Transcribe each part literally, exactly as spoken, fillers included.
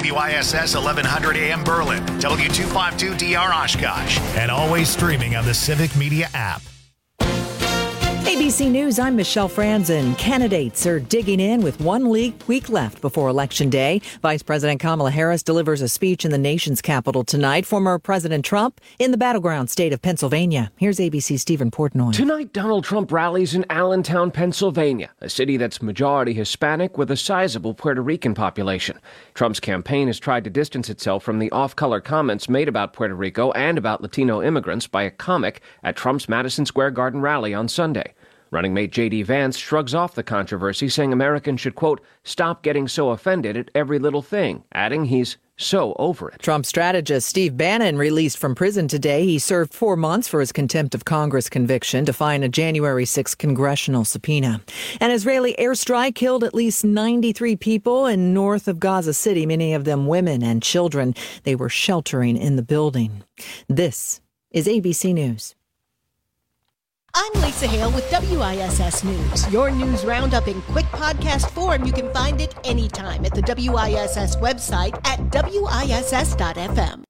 W I S S eleven hundred A M Berlin, W two fifty-two D R Oshkosh, and always streaming on the Civic Media app. A B C News, I'm Michelle Franzen. Candidates are digging in with one week left before Election Day. Vice President Kamala Harris delivers a speech in the nation's capital tonight. Former President Trump in the battleground state of Pennsylvania. Here's A B C's Stephen Portnoy. Tonight, Donald Trump rallies in Allentown, Pennsylvania, a city that's majority Hispanic with a sizable Puerto Rican population. Trump's campaign has tried to distance itself from the off-color comments made about Puerto Rico and about Latino immigrants by a comic at Trump's Madison Square Garden rally on Sunday. Running mate J D Vance shrugs off the controversy, saying Americans should, quote, stop getting so offended at every little thing, adding he's so over it. Trump strategist Steve Bannon released from prison today. He served four months for his contempt of Congress conviction, defying a January sixth congressional subpoena. An Israeli airstrike killed at least ninety-three people in north of Gaza City, many of them women and children. They were sheltering in the building. This is A B C News. I'm Lisa Hale with W I S S News. Your news roundup in quick podcast form. You can find it anytime at the W I S S website at W I S S dot F M.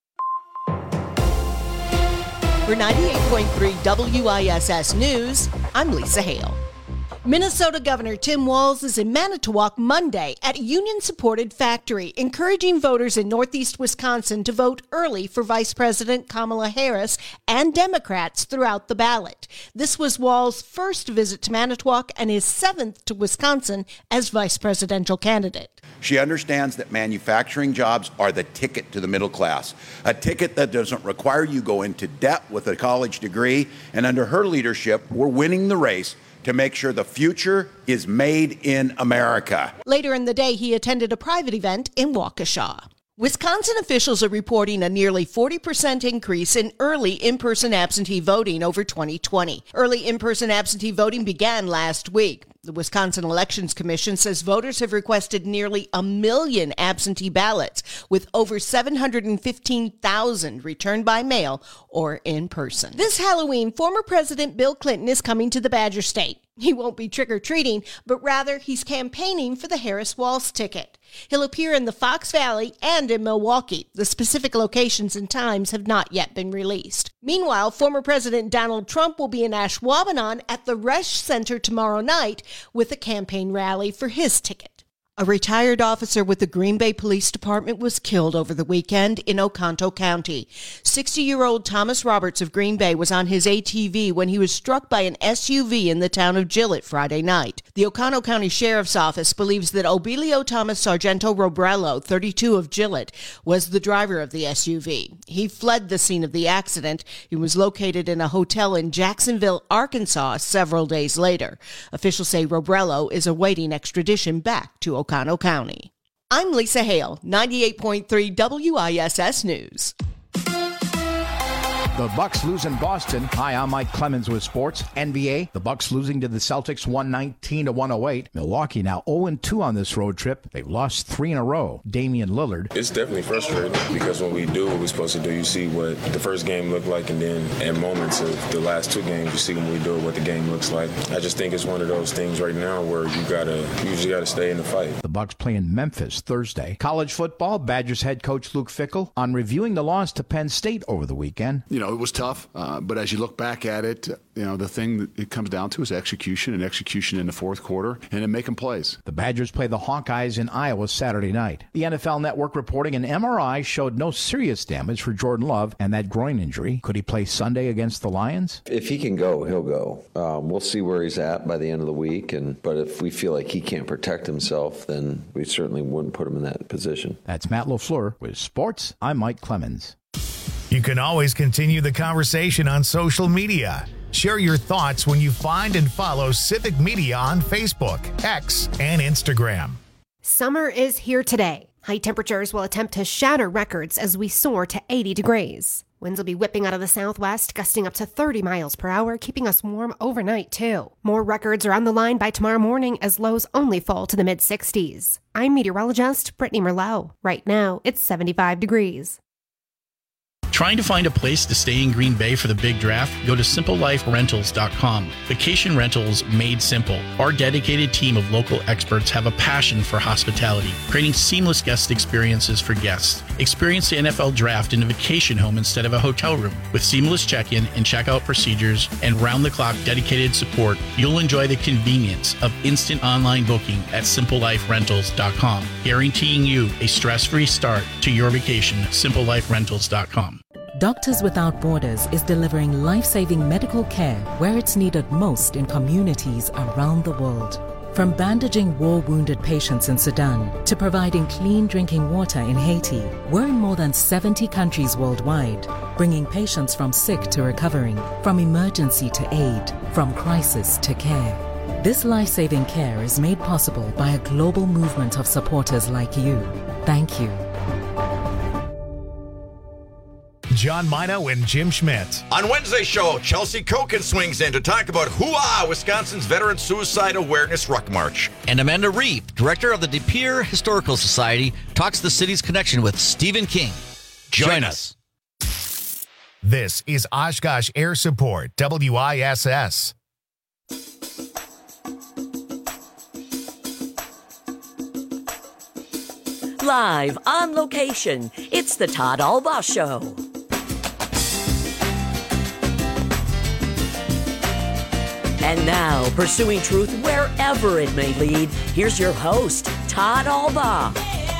For ninety-eight point three W I S S News, I'm Lisa Hale. Minnesota Governor Tim Walz is in Manitowoc Monday at a union-supported factory, encouraging voters in northeast Wisconsin to vote early for Vice President Kamala Harris and Democrats throughout the ballot. This was Walz's first visit to Manitowoc and his seventh to Wisconsin as vice presidential candidate. She understands that manufacturing jobs are the ticket to the middle class, a ticket that doesn't require you go into debt with a college degree, and under her leadership, we're winning the race to make sure the future is made in America. Later in the day, he attended a private event in Waukesha. Wisconsin officials are reporting a nearly forty percent increase in early in-person absentee voting over twenty twenty. Early in-person absentee voting began last week. The Wisconsin Elections Commission says voters have requested nearly a million absentee ballots, with over seven hundred fifteen thousand returned by mail or in person. This Halloween, former President Bill Clinton is coming to the Badger State. He won't be trick-or-treating, but rather he's campaigning for the Harris-Walz ticket. He'll appear in the Fox Valley and in Milwaukee. The specific locations and times have not yet been released. Meanwhile, former President Donald Trump will be in Ashwaubenon at the Resch Center tomorrow night with a campaign rally for his ticket. A retired officer with the Green Bay Police Department was killed over the weekend in Oconto County. sixty-year-old Thomas Roberts of Green Bay was on his A T V when he was struck by an S U V in the town of Gillett Friday night. The Oconto County Sheriff's Office believes that Obilio Thomas Sargento Robrello, thirty-two, of Gillett, was the driver of the S U V. He fled the scene of the accident. He was located in a hotel in Jacksonville, Arkansas, several days later. Officials say Robrello is awaiting extradition back to Oconto County. I'm Lisa Hale, ninety-eight point three W I S S News. The Bucks lose in Boston. Hi, I'm Mike Clemens with sports. N B A, the Bucks losing to the Celtics one nineteen to one oh eight. Milwaukee now oh and two on this road trip. They've lost three in a row. Damian Lillard. It's definitely frustrating because when we do what we're supposed to do, you see what the first game looked like, and then at moments of the last two games, you see when we do it, what the game looks like. I just think it's one of those things right now where you gotta, you just gotta stay in the fight. The Bucks play in Memphis Thursday. College football, Badgers head coach Luke Fickell on reviewing the loss to Penn State over the weekend. You know, it was tough. Uh, but as you look back at it, you know, the thing that it comes down to is execution and execution in the fourth quarter and then making plays. The Badgers play the Hawkeyes in Iowa Saturday night. The N F L Network reporting an M R I showed no serious damage for Jordan Love and that groin injury. Could he play Sunday against the Lions? If he can go, he'll go. Um, we'll see where he's at by the end of the week. And but if we feel like he can't protect himself, then we certainly wouldn't put him in that position. That's Matt LaFleur with sports. I'm Mike Clemens. You can always continue the conversation on social media. Share your thoughts when you find and follow Civic Media on Facebook, X, and Instagram. Summer is here today. High temperatures will attempt to shatter records as we soar to eighty degrees. Winds will be whipping out of the southwest, gusting up to thirty miles per hour, keeping us warm overnight, too. More records are on the line by tomorrow morning as lows only fall to the mid-sixties. I'm meteorologist Brittany Merlot. Right now, it's seventy-five degrees. Trying to find a place to stay in Green Bay for the big draft? Go to simple life rentals dot com. Vacation rentals made simple. Our dedicated team of local experts have a passion for hospitality, creating seamless guest experiences for guests. Experience the N F L draft in a vacation home instead of a hotel room. With seamless check-in and check-out procedures and round-the-clock dedicated support, you'll enjoy the convenience of instant online booking at simple life rentals dot com, guaranteeing you a stress-free start to your vacation. simple life rentals dot com. Doctors Without Borders is delivering life-saving medical care where it's needed most in communities around the world. From bandaging war-wounded patients in Sudan to providing clean drinking water in Haiti, we're in more than seventy countries worldwide, bringing patients from sick to recovering, from emergency to aid, from crisis to care. This life-saving care is made possible by a global movement of supporters like you. Thank you. John Mino and Jim Schmidt. On Wednesday's show, Chelsea Koken swings in to talk about Hoo-Ah, Wisconsin's Veteran Suicide Awareness Ruck March. And Amanda Reep, director of the De Pere Historical Society, talks the city's connection with Stephen King. Join, Join us. This is Oshkosh Air Support, W I S S. Live on location, it's the Todd Albaugh Show. And now, pursuing truth wherever it may lead, here's your host, Todd Albaugh.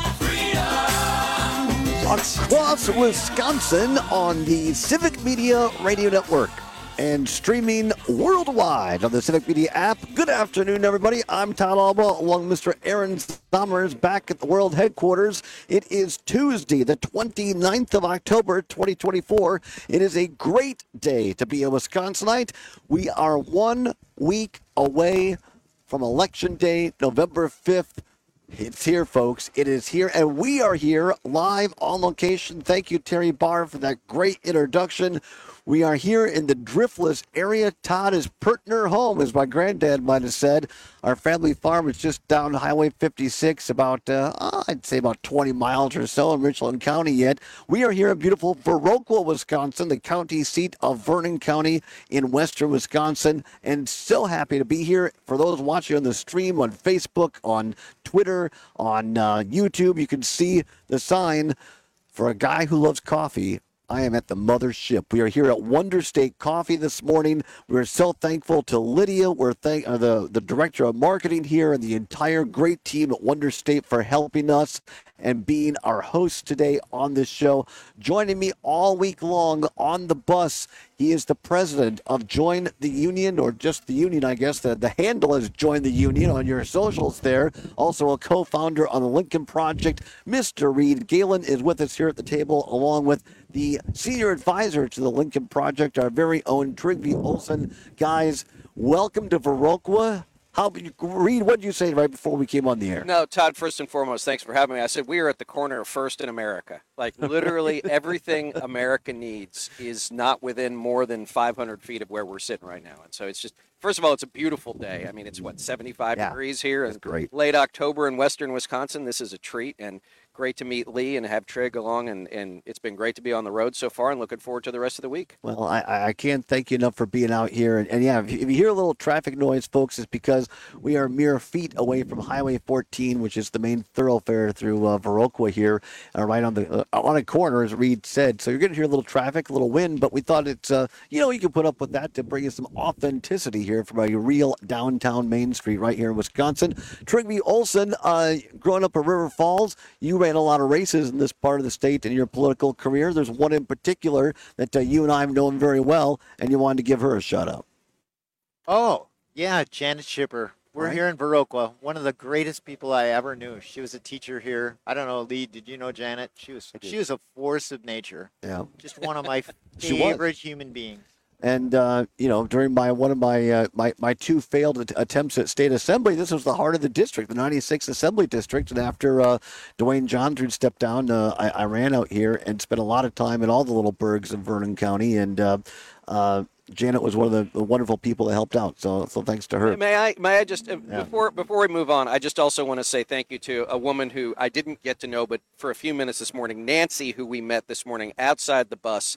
Across Wisconsin on the Civic Media Radio Network and streaming worldwide on the Civic Media app. Good afternoon, everybody. I'm Todd Albaugh, along with Mister Aaron Summers, back at the World Headquarters. It is Tuesday, the twenty-ninth of October, twenty twenty-four. It is a great day to be a Wisconsinite. We are one week away from Election Day, November fifth. It's here, folks. It is here, and we are here live on location. Thank you, Terry Barr, for that great introduction. We are here in the Driftless area. Todd is Pertner home, as my granddad might have said. Our family farm is just down Highway fifty-six, about, uh, I'd say about twenty miles or so in Richland County yet. We are here in beautiful Viroqua, Wisconsin, the county seat of Vernon County in western Wisconsin, and so happy to be here. For those watching on the stream on Facebook, on Twitter, on uh, YouTube, you can see the sign for a guy who loves coffee. I am at the mothership. We are here at Wonder State Coffee this morning. We're so thankful to Lydia, we're thank uh, the, the director of marketing here, and the entire great team at Wonder State for helping us and being our host today on this show. Joining me all week long on the bus, he is the president of Join the Union, or just the Union, I guess. The, the handle is Join the Union on your socials there. Also a co-founder on the Lincoln Project. Mister Reed Galen is with us here at the table, along with the senior advisor to the Lincoln Project, our very own Trygve Olsen. Guys, welcome to Viroqua. How, Reed, what did you say right before we came on the air? No, Todd, first and foremost, thanks for having me. I said we are at the corner of First in America. Like, literally everything America needs is not within more than five hundred feet of where we're sitting right now. And so it's just, first of all, it's a beautiful day. I mean, it's, what, seventy-five yeah, degrees here? That's great. Late October in western Wisconsin. This is a treat, and great to meet Lee and have Trig along, and, and it's been great to be on the road so far, and looking forward to the rest of the week. Well, I, I can't thank you enough for being out here. And, and yeah, if you, if you hear a little traffic noise, folks, it's because we are mere feet away from Highway fourteen, which is the main thoroughfare through uh, Viroqua here, uh, right on the uh, on a corner, as Reed said. So you're going to hear a little traffic, a little wind, but we thought it's, uh, you know, you can put up with that to bring you some authenticity here from a real downtown Main Street right here in Wisconsin. Trygve Olsen, uh, growing up in River Falls, you ran a lot of races in this part of the state in your political career. There's one in particular that uh, you and I have known very well, and you wanted to give her a shout out. Oh, yeah, Janet Schipper. We're right here in Viroqua. One of the greatest people I ever knew. She was a teacher here. I don't know, Lee, did you know Janet? She was she was a force of nature. Yeah. Just one of my She favorite was. human beings. And, uh, you know, during my one of my, uh, my my two failed att- attempts at state assembly, this was the heart of the district, the ninety-sixth Assembly District. And after uh, Dwayne Johnson stepped down, uh, I, I ran out here and spent a lot of time in all the little burgs of Vernon County. And, uh, uh, Janet was one of the, the wonderful people that helped out. So, so thanks to her. May I, may I just, uh, Yeah. before before we move on, I just also want to say thank you to a woman who I didn't get to know, but for a few minutes this morning, Nancy, who we met this morning outside the bus.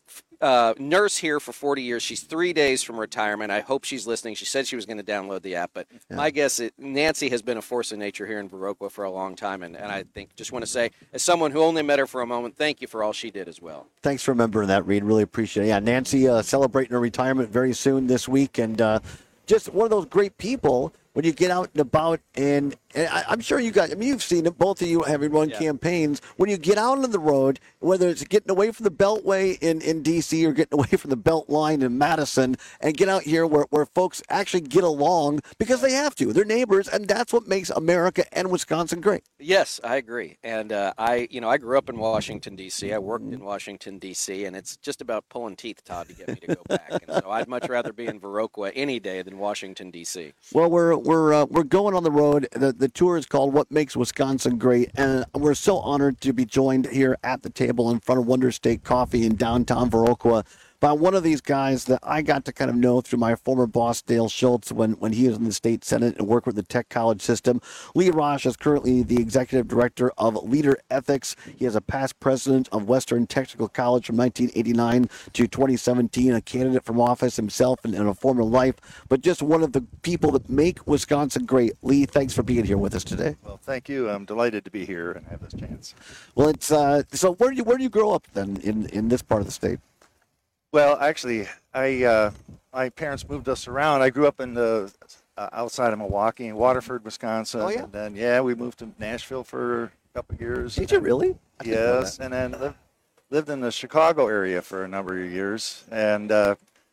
Uh, nurse here for forty years. She's three days from retirement. I hope she's listening. She said she was going to download the app, but Yeah. my guess is Nancy has been a force of nature here in Viroqua for a long time, and, and I think just want to say, as someone who only met her for a moment, thank you for all she did as well. Thanks for remembering that, Reed. Really appreciate it. Yeah, Nancy uh, celebrating her retirement very soon this week, and uh, just one of those great people when you get out and about. And, and I, I'm sure you guys, I mean, you've seen it, both of you having run Yeah. campaigns. When you get out on the road, whether it's getting away from the Beltway in, in D C or getting away from the Belt Line in Madison, and get out here where, where folks actually get along because they have to. They're neighbors, and that's what makes America and Wisconsin great. Yes, I agree. And uh, I, you know, I grew up in Washington, D C. I worked in Washington, D C, and it's just about pulling teeth, Todd, to get me to go back. And so I'd much rather be in Viroqua any day than Washington, D C. Well, we're we're uh, we're going on the road. The the tour is called "What Makes Wisconsin Great," and we're so honored to be joined here at the table in front of Wonder State Coffee in downtown Viroqua by one of these guys that I got to kind of know through my former boss, Dale Schultz, when, when he was in the state senate and worked with the tech college system. Lee Rosh is currently the executive director of Leader Ethics. He is a past president of Western Technical College from nineteen eighty-nine to twenty seventeen, a candidate from office himself in, in a former life, but just one of the people that make Wisconsin great. Lee, thanks for being here with us today. Well, thank you. I'm delighted to be here and have this chance. Well, it's uh, so where do you where do you grow up then in, in this part of the state? Well, actually, I uh, my parents moved us around. I grew up in the uh, outside of Milwaukee, in Waterford, Wisconsin. Oh, yeah? And then, yeah, we moved to Nashville for a couple of years. Did you really? I didn't know Yes, that. and then lived, lived in the Chicago area for a number of years. And uh,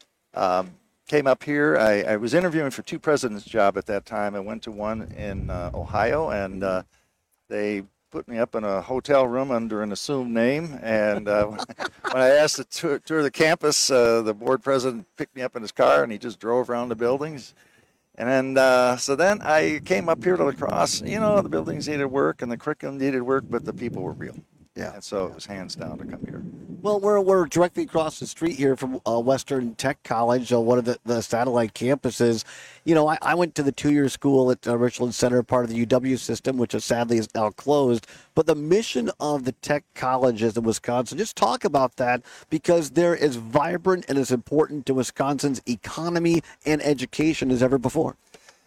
um, came up here. I, I was interviewing for two presidents' job at that time. I went to one in uh, Ohio, and uh, they put me up in a hotel room under an assumed name. And uh, when I asked to tour, tour the campus, uh, the board president picked me up in his car, and he just drove around the buildings. And then, uh, so then I came up here to La Crosse. You know, the buildings needed work, and the curriculum needed work, but the people were real. Yeah. And so it was hands down to come here. Well, we're we're directly across the street here from uh, Western Tech College, uh, one of the, the satellite campuses. You know, I, I went to the two-year school at uh, Richland Center, part of the U W system, which is sadly is now closed. But the mission of the tech colleges in Wisconsin, just talk about that, because they're as vibrant and as important to Wisconsin's economy and education as ever before.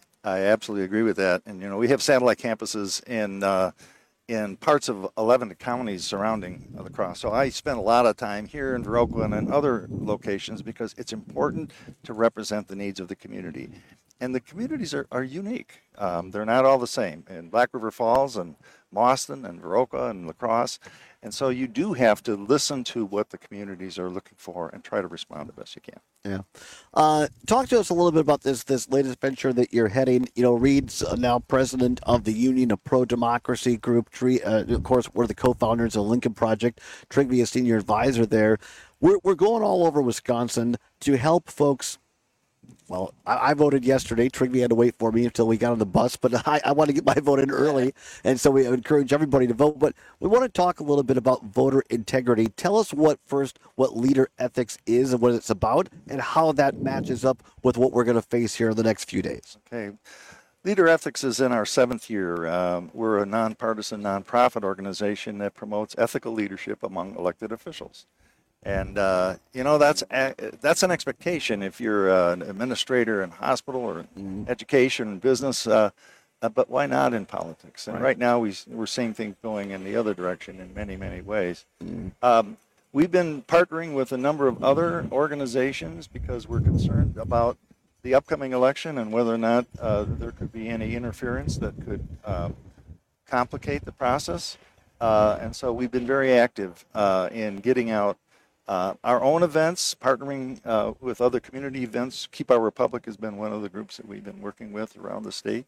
I absolutely agree with that. And, you know, we have satellite campuses in uh, in parts of eleven counties surrounding La Crosse. So I spent a lot of time here in Viroqua and in other locations because it's important to represent the needs of the community. And the communities are, are unique. Um, they're not all the same. In Black River Falls and Mauston and Viroqua and La Crosse. And so you do have to listen to what the communities are looking for and try to respond the best you can. Yeah. Uh, talk to us a little bit about this this latest venture that you're heading. You know, Reed's now president of the Union of Pro-Democracy Group. Tree, uh, of course, we're the co-founders of the Lincoln Project. Trigby is senior advisor there. We're, we're going all over Wisconsin to help folks. Well, I, I voted yesterday. Trigby had to wait for me until we got on the bus, but I, I want to get my vote in early, and so we encourage everybody to vote. But we want to talk a little bit about voter integrity. Tell us what first, what Leader Ethics is and what it's about, and how that matches up with what we're going to face here in the next few days. Okay. Leader Ethics is in our seventh year. Um, we're a nonpartisan, nonprofit organization that promotes ethical leadership among elected officials. And, uh, you know, that's a, that's an expectation if you're uh, an administrator in hospital or mm-hmm. education, business, uh, uh, but why not in politics? And right, right now we, we're seeing things going in the other direction in many, many ways. Mm-hmm. Um, we've been partnering with a number of other organizations because we're concerned about the upcoming election and whether or not uh, there could be any interference that could uh, complicate the process. Uh, and so we've been very active uh, in getting out Uh, our own events, partnering uh, with other community events. Keep Our Republic has been one of the groups that we've been working with around the state.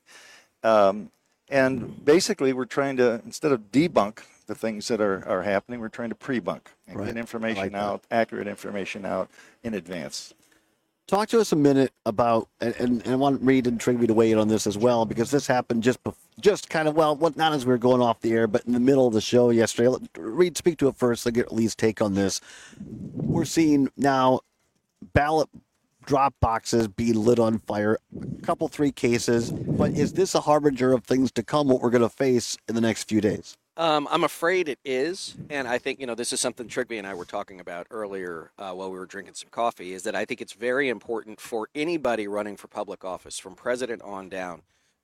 Um, and basically, we're trying to, instead of debunk the things that are, are happening, we're trying to pre-bunk and right. get information like out, that. accurate information out in advance. Talk to us a minute about, and, and, and I want Reed and Trigby to weigh in on this as well, because this happened just bef- just kind of, well, not as we were going off the air, but in the middle of the show yesterday. Reed, speak to it first, so get Lee's take on this. We're seeing now ballot drop boxes be lit on fire. A couple, three cases. But is this a harbinger of things to come, what we're going to face in the next few days? Um, I'm afraid it is, and I think, you know, this is something Trigby and I were talking about earlier uh, while we were drinking some coffee, is that I think it's very important for anybody running for public office, from president on down,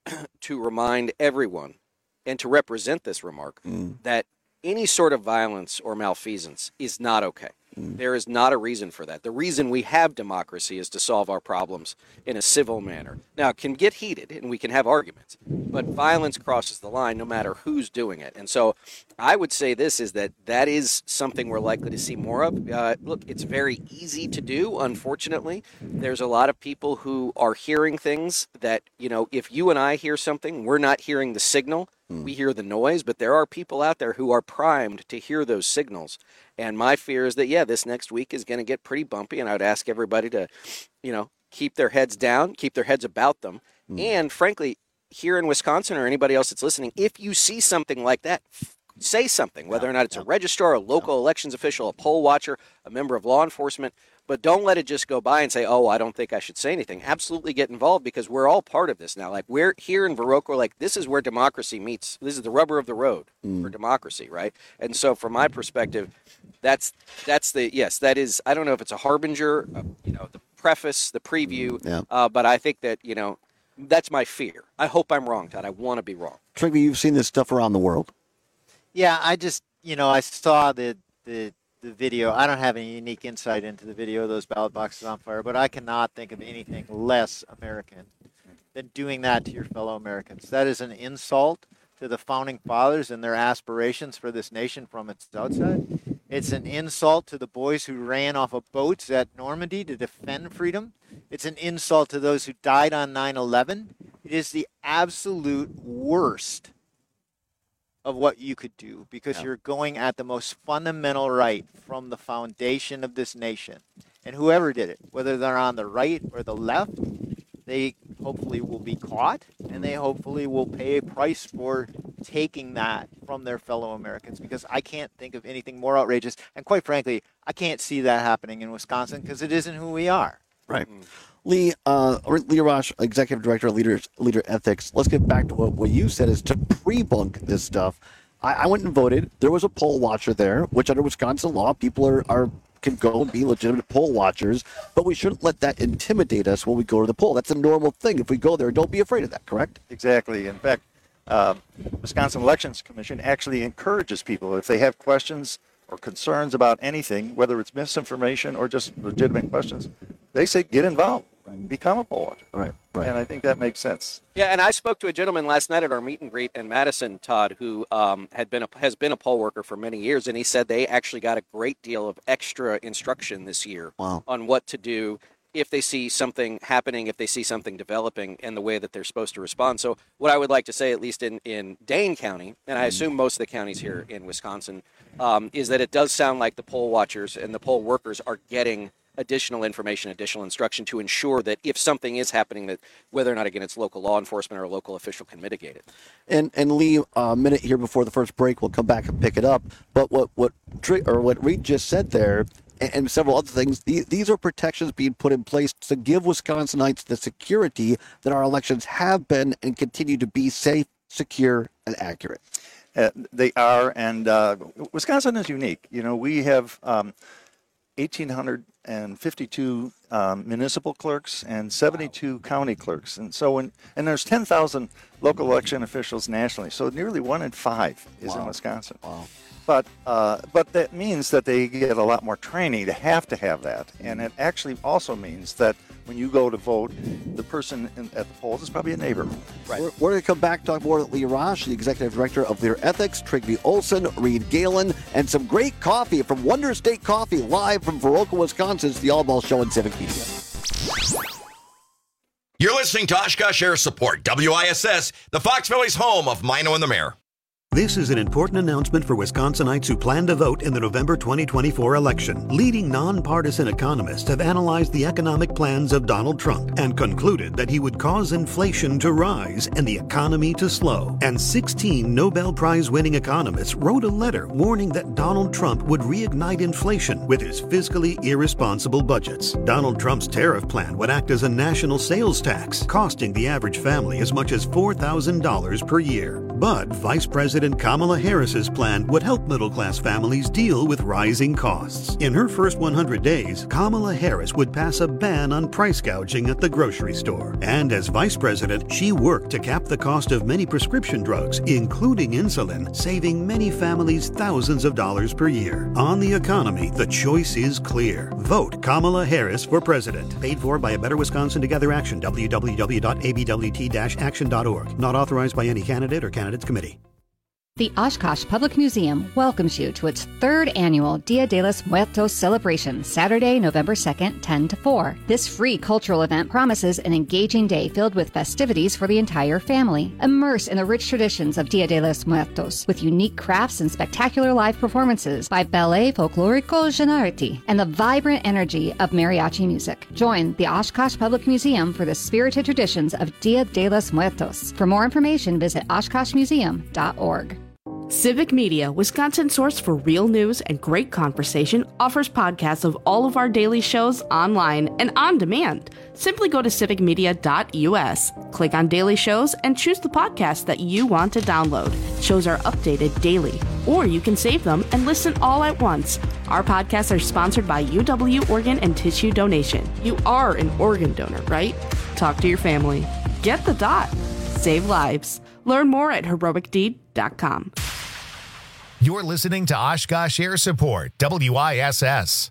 to remind everyone and to represent this remark mm. that any sort of violence or malfeasance is not okay. Mm. There is not a reason for that. The reason we have democracy is to solve our problems in a civil manner. Now, it can get heated and we can have arguments, but violence crosses the line no matter who's doing it. And so I would say this is that that is something we're likely to see more of. Uh, look, it's very easy to do, unfortunately. There's a lot of people who are hearing things that, you know, if you and I hear something, we're not hearing the signal. We hear the noise, but there are people out there who are primed to hear those signals. And my fear is that, yeah, this next week is going to get pretty bumpy, and I would ask everybody to, you know, keep their heads down, keep their heads about them. Mm. And frankly, here in Wisconsin or anybody else that's listening, if you see something like that, say something, whether or not it's a registrar, a local elections official, a poll watcher, a member of law enforcement. But don't let it just go by and say, oh, I don't think I should say anything. Absolutely get involved, because we're all part of this now. Like, we're here in Viroqua, like, this is where democracy meets. This is the rubber of the road mm. for democracy, right? And so from my perspective, that's that's the, yes, that is, I don't know if it's a harbinger, uh, you know, the preface, the preview, yeah. uh, but I think that, you know, that's my fear. I hope I'm wrong, Todd. I want to be wrong. Trigby, you've seen this stuff around the world. Yeah, I just, you know, I saw the the the video. I don't have any unique insight into the video of those ballot boxes on fire, but I cannot think of anything less American than doing that to your fellow Americans. That is an insult to the founding fathers and their aspirations for this nation from its outset. It's an insult to the boys who ran off of boats at Normandy to defend freedom. It's an insult to those who died on nine eleven. It is the absolute worst of what you could do, because yeah. you're going at the most fundamental right from the foundation of this nation. And whoever did it, whether they're on the right or the left, they hopefully will be caught, and they hopefully will pay a price for taking that from their fellow Americans, because I can't think of anything more outrageous. And quite frankly, I can't see that happening in Wisconsin, because it isn't who we are. Right. Mm. Lee, uh, Lee Roush, Executive Director of Leaders, Leader Ethics. Let's get back to what, what you said is to pre-bunk this stuff. I, I went and voted. There was a poll watcher there, which under Wisconsin law, people are, are can go and be legitimate poll watchers, but we shouldn't let that intimidate us when we go to the poll. That's a normal thing. If we go there, don't be afraid of that, correct? Exactly. In fact, uh, Wisconsin Elections Commission actually encourages people, if they have questions or concerns about anything, whether it's misinformation or just legitimate questions, they say get involved. Become a poll watcher. Right, right. And I think that makes sense. Yeah, and I spoke to a gentleman last night at our meet and greet in Madison, Todd, who um, had been a, has been a poll worker for many years, and he said they actually got a great deal of extra instruction this year wow. on what to do if they see something happening, if they see something developing, and the way that they're supposed to respond. So what I would like to say, at least in, in Dane County, and I assume most of the counties here in Wisconsin, um, is that it does sound like the poll watchers and the poll workers are getting additional information, additional instruction to ensure that if something is happening, that whether or not, again, it's local law enforcement or a local official can mitigate it. And and Lee, a minute here before the first break, we'll come back and pick it up. But what what or what Reed just said there, and, and several other things, these, these are protections being put in place to give Wisconsinites the security that our elections have been and continue to be safe, secure, and accurate. Uh, they are, and uh, Wisconsin is unique. You know, we have um, one thousand eight hundred fifty-two um, municipal clerks and seventy-two wow. county clerks, and so when and there's ten thousand local election officials nationally. So nearly one in five is wow. in Wisconsin. Wow. But uh, but that means that they get a lot more training to have to have that, and it actually also means that when you go to vote, the person in, at the polls is probably a neighbor. Right. We're, we're going to come back talk more with Lee Roush, the Executive Director of Leader Ethics, Trigby Olson, Reed Galen, and some great coffee from Wonder State Coffee, live from Viroqua, Wisconsin. It's the All Ball Show in Civic Media. You're listening to Oshkosh Air Support, W I S S, the Fox Valley's home of Mino and the Mayor. This is an important announcement for Wisconsinites who plan to vote in the November twenty twenty-four election. Leading nonpartisan economists have analyzed the economic plans of Donald Trump and concluded that he would cause inflation to rise and the economy to slow. And sixteen Nobel Prize-winning economists wrote a letter warning that Donald Trump would reignite inflation with his fiscally irresponsible budgets. Donald Trump's tariff plan would act as a national sales tax, costing the average family as much as four thousand dollars per year. But Vice President Kamala Harris's plan would help middle-class families deal with rising costs. In her first one hundred days, Kamala Harris would pass a ban on price gouging at the grocery store. And as Vice President, she worked to cap the cost of many prescription drugs, including insulin, saving many families thousands of dollars per year. On the economy, the choice is clear. Vote Kamala Harris for president. Paid for by A Better Wisconsin Together Action, w w w dot a b w t dash action dot org. Not authorized by any candidate or candidates committee. The Oshkosh Public Museum welcomes you to its third annual Dia de los Muertos celebration, Saturday, November second, ten to four. This free cultural event promises an engaging day filled with festivities for the entire family. Immerse in the rich traditions of Dia de los Muertos with unique crafts and spectacular live performances by Ballet Folklorico Gennarity and the vibrant energy of mariachi music. Join the Oshkosh Public Museum for the spirited traditions of Dia de los Muertos. For more information, visit oshkosh museum dot org. Civic Media, Wisconsin's source for real news and great conversation, offers podcasts of all of our daily shows online and on demand. Simply go to civic media dot u s, click on Daily Shows, and choose the podcast that you want to download. Shows are updated daily, or you can save them and listen all at once. Our podcasts are sponsored by U W Organ and Tissue Donation. You are an organ donor, right? Talk to your family. Get the dot. Save lives. Learn more at heroic deed dot com. You're listening to Oshkosh Air Support, W I S S.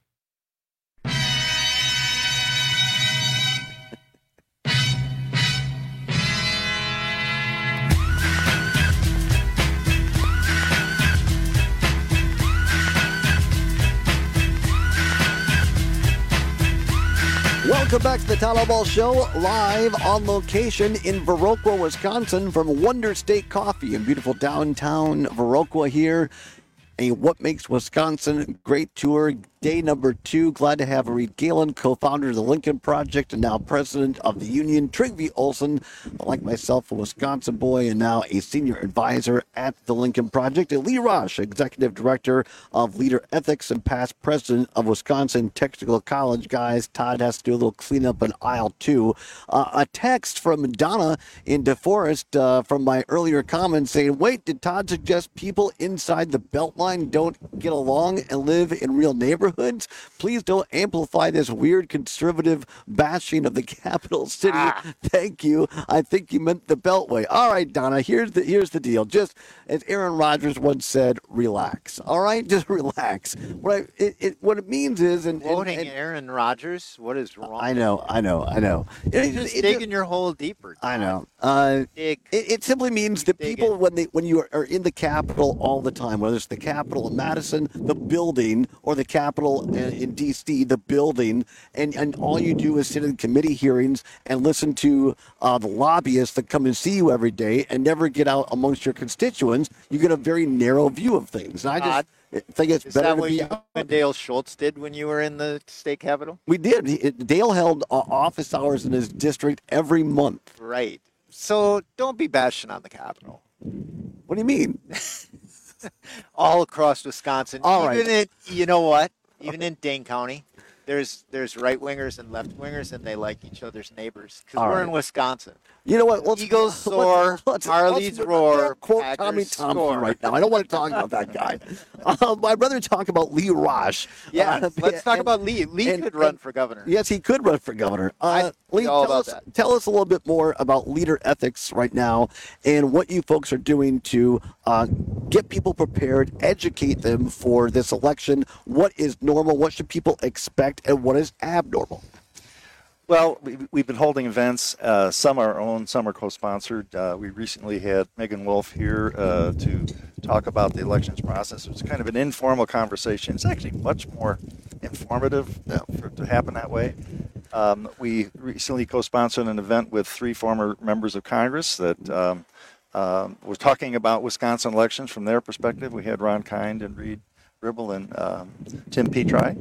Welcome back to the Tyler Ball Show, live on location in Viroqua, Wisconsin, from Wonder State Coffee in beautiful downtown Viroqua here. A What Makes Wisconsin Great tour, day number two. Glad to have Reed Galen, co-founder of the Lincoln Project and now president of the union. Trygve Olsen, like myself, a Wisconsin boy and now a senior advisor at the Lincoln Project. And Lee Rosh, executive director of Leader Ethics and past president of Wisconsin Technical College. Guys, Todd has to do a little cleanup in aisle two. Uh, a text from Donna in DeForest uh, from my earlier comments saying, wait, did Todd suggest people inside the Beltline don't get along and live in real neighborhoods? Please don't amplify this weird conservative bashing of the capital city. Ah. Thank you. I think you meant the Beltway. All right, Donna, here's the here's the deal. Just as Aaron Rodgers once said, relax. All right, just relax. What I, it, it what it means is, and quoting and, and, Aaron Rodgers, what is wrong? I know, I know, I know. You're it, just it, digging it, your hole deeper. I know. Uh, Dig. It, it simply means that Dig people it. when they when you are in the Capitol all the time, whether it's the Capitol in Madison, the building, or the Capitol in, in D C, the building, and, and all you do is sit in committee hearings and listen to uh, the lobbyists that come and see you every day and never get out amongst your constituents, you get a very narrow view of things. And I just uh, think it's is better that to what be you and Dale Schultz did when you were in the state capitol? We did. He, Dale held uh, office hours in his district every month. Right. So don't be bashing on the Capitol. What do you mean? All across Wisconsin. All even right. in, you know what? Even in Dane County, there's there's right wingers and left wingers, and they like each other's neighbors because All we're right. in Wisconsin. You know what? Let's, Eagles soar, let's, let's, Harleys let's, roar, let's quote Packers Tommy Thompson score. right now. I don't want to talk about that guy. Uh, my brother talk about Lee Rosh. Yeah, uh, let's talk and, about Lee. Lee and, could run and, for governor. Yes, he could run for governor. Uh, Lee, all tell about us, that. tell us a little bit more about leader ethics right now and what you folks are doing to uh, get people prepared, educate them for this election. What is normal? What should people expect? And what is abnormal? Well, we've been holding events. Uh, some are our own, some are co-sponsored. Uh, we recently had Megan Wolf here uh, to talk about the elections process. It was kind of an informal conversation. It's actually much more informative uh, for it to happen that way. Um, we recently co-sponsored an event with three former members of Congress that um, Um, we're talking about Wisconsin elections from their perspective. We had Ron Kind and Reed Ribble and um, Tim Petri.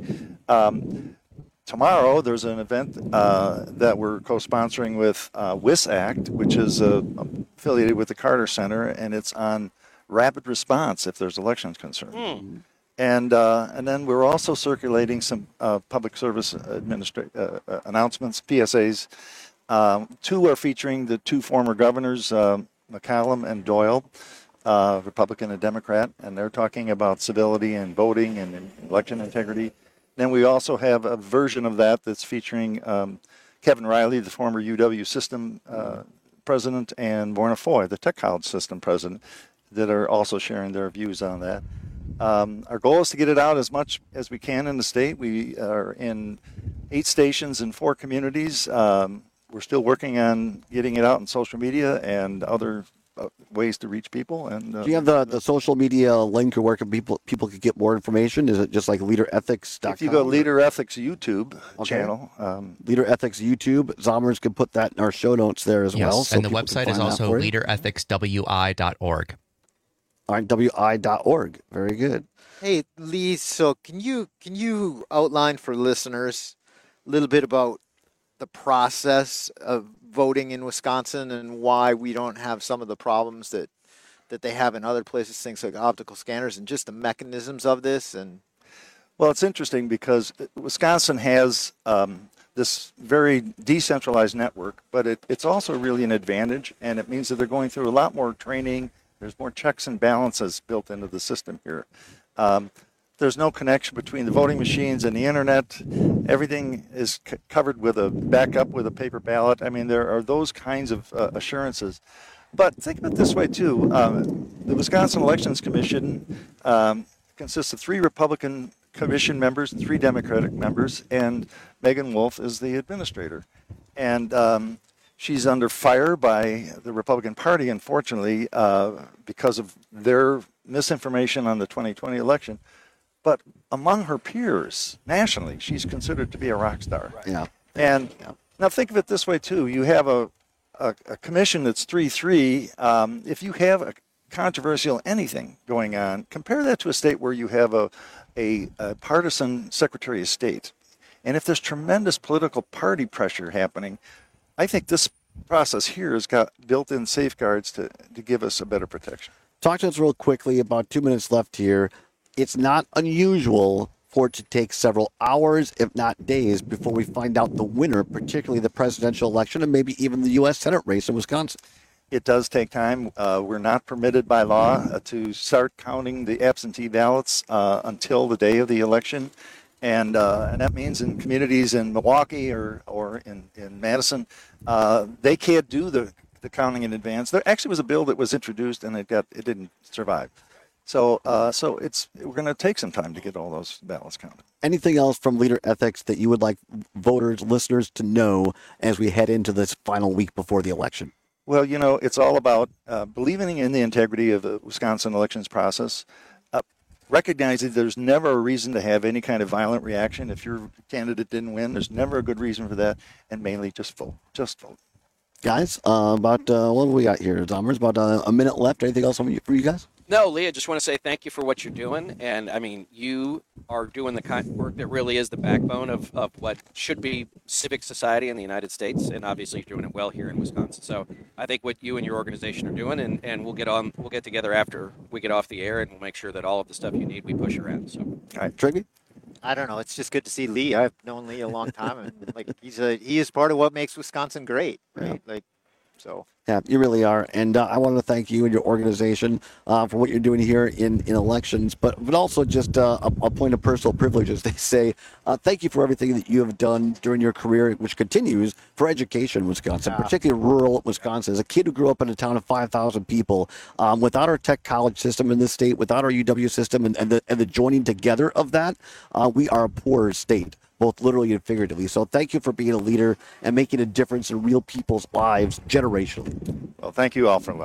Um, tomorrow, there's an event uh, that we're co-sponsoring with uh, WisAct, which is uh, affiliated with the Carter Center, and it's on rapid response if there's elections concerns. Mm. And uh, and then we're also circulating some uh, public service administra- uh, uh, announcements, P S As. Um, two are featuring the two former governors, uh, McCallum and Doyle, uh, Republican and Democrat, and they're talking about civility and voting and, and election integrity. Then we also have a version of that that's featuring um, Kevin Riley, the former U W system uh, president, and Borna Foy, the Tech College system president, that are also sharing their views on that. Um, our goal is to get it out as much as we can in the state. We are in eight stations in four communities. Um, we're still working on getting it out in social media and other uh, ways to reach people. And uh, do you have the, the social media link or where can people people could get more information? Is it just like leader ethics dot com? If you go Leader Ethics YouTube Okay. channel. Um, Leader Ethics YouTube. Zommers can put that in our show notes there as Yes, well. so and the people can website is find that also for you. leader ethics w i dot org. All right, W I dot org. Very good. Hey, Lee, so can you can you outline for listeners a little bit about the process of voting in Wisconsin and why we don't have some of the problems that that they have in other places, things like optical scanners, and just the mechanisms of this? And Well, it's interesting because Wisconsin has um, this very decentralized network, but it, it's also really an advantage, and it means that they're going through a lot more training. There's more checks and balances built into the system here. Um, there's no connection between the voting machines and the internet. Everything is c- covered with a backup with a paper ballot. I mean, there are those kinds of uh, assurances. But think of it this way, too. Um, the Wisconsin Elections Commission um, consists of three Republican commission members and three Democratic members, and Megan Wolf is the administrator. And um, she's under fire by the Republican Party, unfortunately, uh, because of their misinformation on the twenty twenty election. But among her peers nationally, she's considered to be a rock star. Yeah. And now think of it this way, too. You have a, a, a commission that's three three. Um, if you have a controversial anything going on, compare that to a state where you have a, a, a partisan Secretary of State. And if there's tremendous political party pressure happening, I think this process here has got built-in safeguards to, to give us a better protection. Talk to us real quickly, about two minutes left here. It's not unusual for it to take several hours, if not days, before we find out the winner, particularly the presidential election and maybe even the U S Senate race in Wisconsin. It does take time. Uh, we're not permitted by law uh, to start counting the absentee ballots uh, until the day of the election. And, uh, and that means in communities in Milwaukee or, or in, in Madison, uh, they can't do the, the counting in advance. There actually was a bill that was introduced and it got it didn't survive. So uh, so it's we're going to take some time to get all those ballots counted. Anything else from Leader Ethics that you would like voters, listeners to know as we head into this final week before the election? Well, you know, it's all about uh, believing in the integrity of the Wisconsin elections process. Uh, recognizing there's never a reason to have any kind of violent reaction. If your candidate didn't win, there's never a good reason for that. And mainly just vote. Just vote. Guys, uh, about uh, what do we got here, Zommers? About uh, a minute left. Anything else from you, for you guys? No, Lee, I just want to say thank you for what you're doing. And, I mean, you are doing the kind of work that really is the backbone of, of what should be civic society in the United States. And obviously you're doing it well here in Wisconsin. So I think what you and your organization are doing, and, and we'll get on, we'll get together after we get off the air, and we'll make sure that all of the stuff you need, we push around. So, all right, Triggy? I don't know. It's just good to see Lee. I've known Lee a long time, and like he's a he is part of what makes Wisconsin great, right? Yeah. Like, so. Yeah, you really are. And uh, I want to thank you and your organization uh, for what you're doing here in, in elections, but, but also just uh, a, a point of personal privilege, as they say. Uh, thank you for everything that you have done during your career, which continues for education in Wisconsin, yeah. particularly rural Wisconsin. As a kid who grew up in a town of five thousand people, um, without our tech college system in this state, without our U W system and, and, the, and the joining together of that, uh, we are a poorer state, both literally and figuratively. So thank you for being a leader and making a difference in real people's lives generationally. Well, thank you all for allowing me.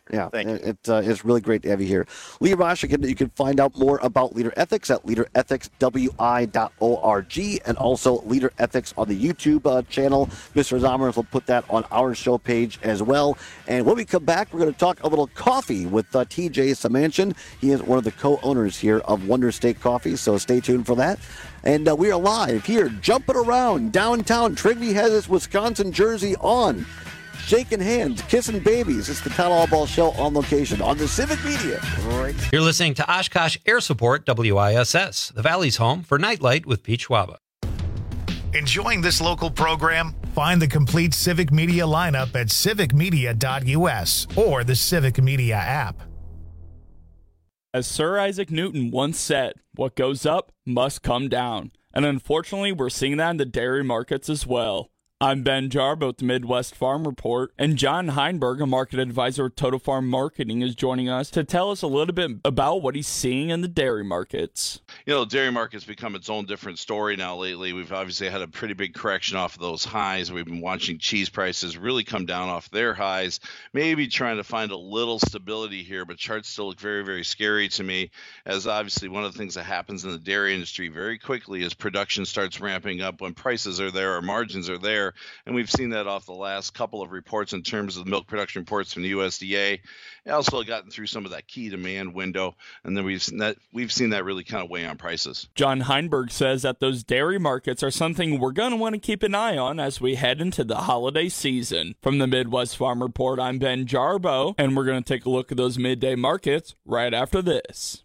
Yeah, Thank you. it, uh, it's really great to have you here. Leader Washington, you can find out more about Leader Ethics at leader ethics w i dot org and also Leader Ethics on the YouTube uh, channel. Mister Zommers will put that on our show page as well. And when we come back, we're going to talk a little coffee with uh, T J Samanchian. He is one of the co-owners here of Wonder State Coffee, so stay tuned for that. And uh, we are live here, jumping around downtown. Trinity has its Wisconsin jersey on. Shaking hands, kissing babies. It's the Town Hall Ball Show on location on the Civic Media. Right. You're listening to Oshkosh Air Support W I S S, the Valley's home for Nightlight with Pete Schwaba. Enjoying this local program? Find the complete Civic Media lineup at civic media dot u s or the Civic Media app. As Sir Isaac Newton once said, what goes up must come down. And unfortunately, we're seeing that in the dairy markets as well. I'm Ben Jarbo with the Midwest Farm Report, and John Heinberg, a market advisor at Total Farm Marketing, is joining us to tell us a little bit about what he's seeing in the dairy markets. You know, the dairy market's become its own different story now lately. We've obviously had a pretty big correction off of those highs. We've been watching cheese prices really come down off their highs, maybe trying to find a little stability here, but charts still look very, very scary to me, as obviously one of the things that happens in the dairy industry very quickly is production starts ramping up when prices are there or margins are there. And we've seen that off the last couple of reports in terms of the milk production reports from the U S D A. It also gotten through some of that key demand window, and then we've seen that we've seen that really kind of weigh on prices. John Heinberg says that those dairy markets are something we're going to want to keep an eye on as we head into the holiday season. From the Midwest Farm Report, I'm Ben Jarbo, and we're going to take a look at those midday markets right after this.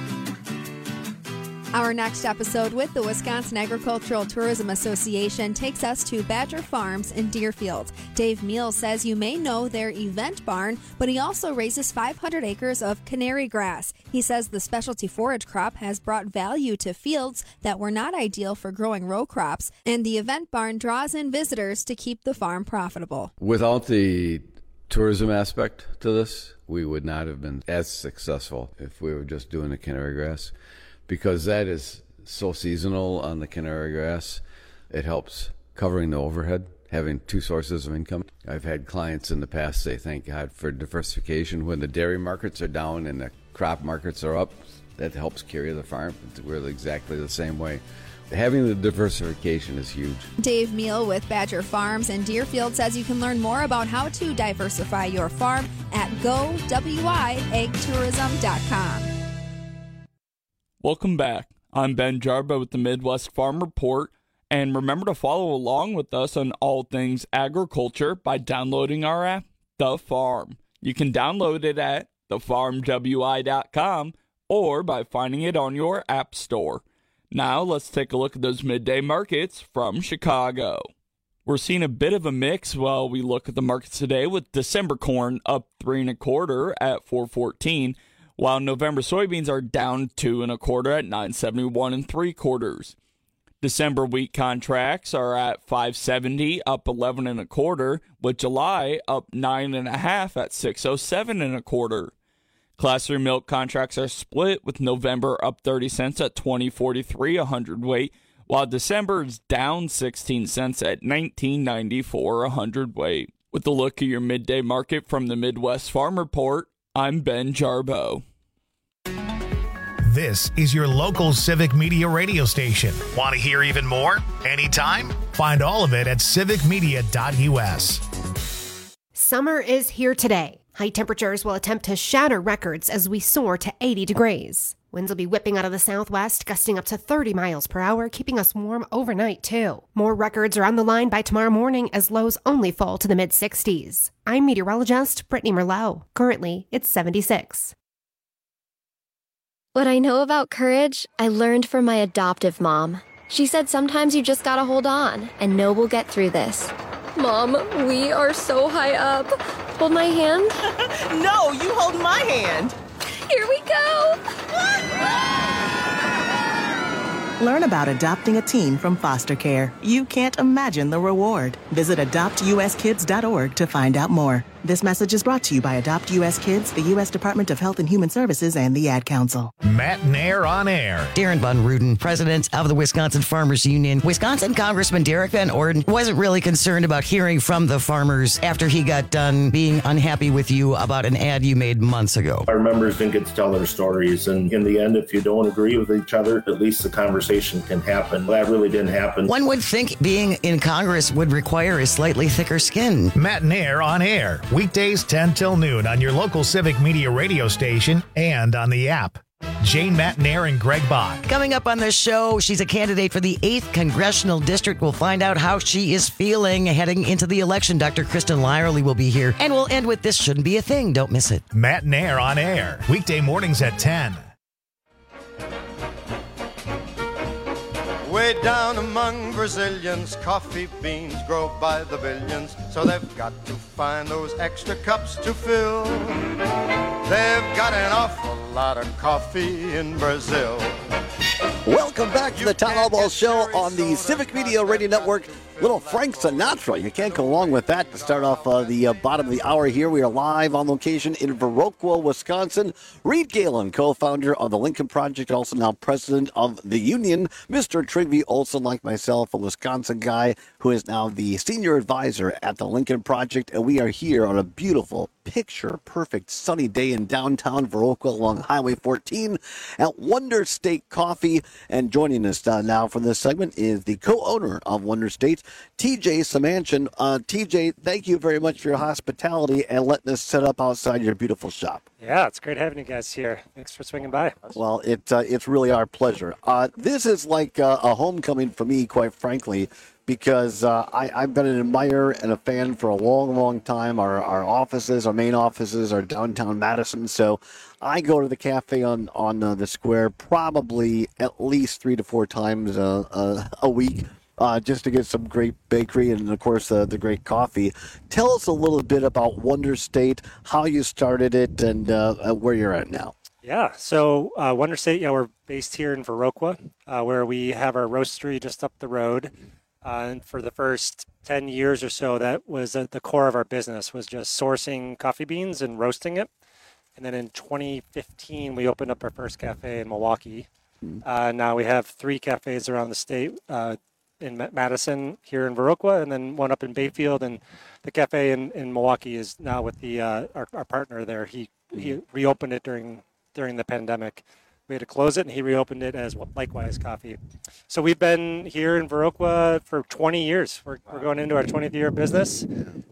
Our next episode with the Wisconsin Agricultural Tourism Association takes us to Badger Farms in Deerfield. Dave Meal says you may know their event barn, but he also raises five hundred acres of canary grass. He says the specialty forage crop has brought value to fields that were not ideal for growing row crops, and the event barn draws in visitors to keep the farm profitable. Without the tourism aspect to this, we would not have been as successful if we were just doing the canary grass. Because that is so seasonal on the canary grass, it helps covering the overhead, having two sources of income. I've had clients in the past say, thank God for diversification. When the dairy markets are down and the crop markets are up, that helps carry the farm. We're exactly the same way. Having the diversification is huge. Dave Meal with Badger Farms in Deerfield says you can learn more about how to diversify your farm at go w i ag tourism dot com. Welcome back. I'm Ben Jarbo with the Midwest Farm Report, and remember to follow along with us on all things agriculture by downloading our app, The Farm. You can download it at the farm w i dot com or by finding it on your app store. Now let's take a look at those midday markets from Chicago. We're seeing a bit of a mix while we look at the markets today, with December corn up three and a quarter at four fourteen. While November soybeans are down two and a quarter at nine seventy-one and three quarters. December wheat contracts are at five seventy, up eleven and a quarter, with July up nine and a half at six oh seven and a quarter. Class three milk contracts are split, with November up thirty cents at twenty forty-three a hundredweight, while December is down sixteen cents at nineteen ninety-four a hundredweight. With a look at your midday market from the Midwest Farm Report, I'm Ben Jarbo. This is your local Civic Media radio station. Want to hear even more? Anytime? Find all of it at civic media dot u s. Summer is here today. High temperatures will attempt to shatter records as we soar to eighty degrees. Winds will be whipping out of the southwest, gusting up to thirty miles per hour, keeping us warm overnight, too. More records are on the line by tomorrow morning as lows only fall to the mid-sixties. I'm meteorologist Brittany Merlot. Currently, it's seventy-six. What I know about courage, I learned from my adoptive mom. She said sometimes you just gotta hold on and know we'll get through this. Mom, we are so high up. Hold my hand. No, you hold my hand. Here we go. Learn about adopting a teen from foster care. You can't imagine the reward. Visit adopt u s kids dot org to find out more. This message is brought to you by Adopt U S Kids, the U S Department of Health and Human Services, and the Ad Council. Matt Nair on air. Darren Von Ruden, president of the Wisconsin Farmers Union. Wisconsin Congressman Derek Van Orden wasn't really concerned about hearing from the farmers after he got done being unhappy with you about an ad you made months ago. Our members didn't get to tell their stories, and in the end, if you don't agree with each other, at least the conversation can happen. That really didn't happen. One would think being in Congress would require a slightly thicker skin. Matt Nair on air, weekdays ten till noon on your local Civic Media radio station and on the app. Jane Matt Nair and Greg Bach. Coming up on the show, she's a candidate for the eighth Congressional District. We'll find out how she is feeling heading into the election. Doctor Kristen Lyerly will be here. And we'll end with This Shouldn't Be a Thing. Don't miss it. Matt Nair on air, weekday mornings at ten. Way down among Brazilians, coffee beans grow by the billions, so they've got to find those extra cups to fill. They've got an awful lot of coffee in Brazil. Welcome back to the Tom Albaugh Show on the Civic Media Radio Network. Little Frank Sinatra. You can't go wrong with that to start off uh, the uh, bottom of the hour here. We are live on location in Viroqua, Wisconsin. Reed Galen, co-founder of the Lincoln Project, also now president of the union. Mister Trygve Olson, like myself, a Wisconsin guy who is now the senior advisor at the Lincoln Project. And we are here on a beautiful, picture-perfect sunny day in downtown Viroqua along Highway fourteen at Wonder State Coffee. And joining us uh, now for this segment is the co-owner of Wonder State, T J Samanchin. Uh, T J, thank you very much for your hospitality and letting us set up outside your beautiful shop. Yeah, it's great having you guys here. Thanks for swinging by. Well, it, uh, it's really our pleasure. Uh, this is like uh, a homecoming for me, quite frankly, because uh, I, I've been an admirer and a fan for a long, long time. Our, our offices, our main offices are downtown Madison, so I go to the cafe on, on uh, the square probably at least three to four times uh, uh, a week. Uh, just to get some great bakery and, of course, uh, the great coffee. Tell us a little bit about Wonder State, how you started it, and uh, where you're at now. Yeah, so uh, Wonder State, yeah, we're based here in Viroqua, uh, where we have our roastery just up the road. Uh, and for the first ten years or so, that was uh, the core of our business, was just sourcing coffee beans and roasting it. And then in twenty fifteen, we opened up our first cafe in Milwaukee. Uh, now we have three cafes around the state, uh, in Madison, here in Viroqua, and then one up in Bayfield. And the cafe in, in Milwaukee is now with the uh, our, our partner there. He he reopened it during during the pandemic. We had to close it, and he reopened it as Likewise Coffee. So we've been here in Viroqua for twenty years. We're, we're going into our twentieth year of business.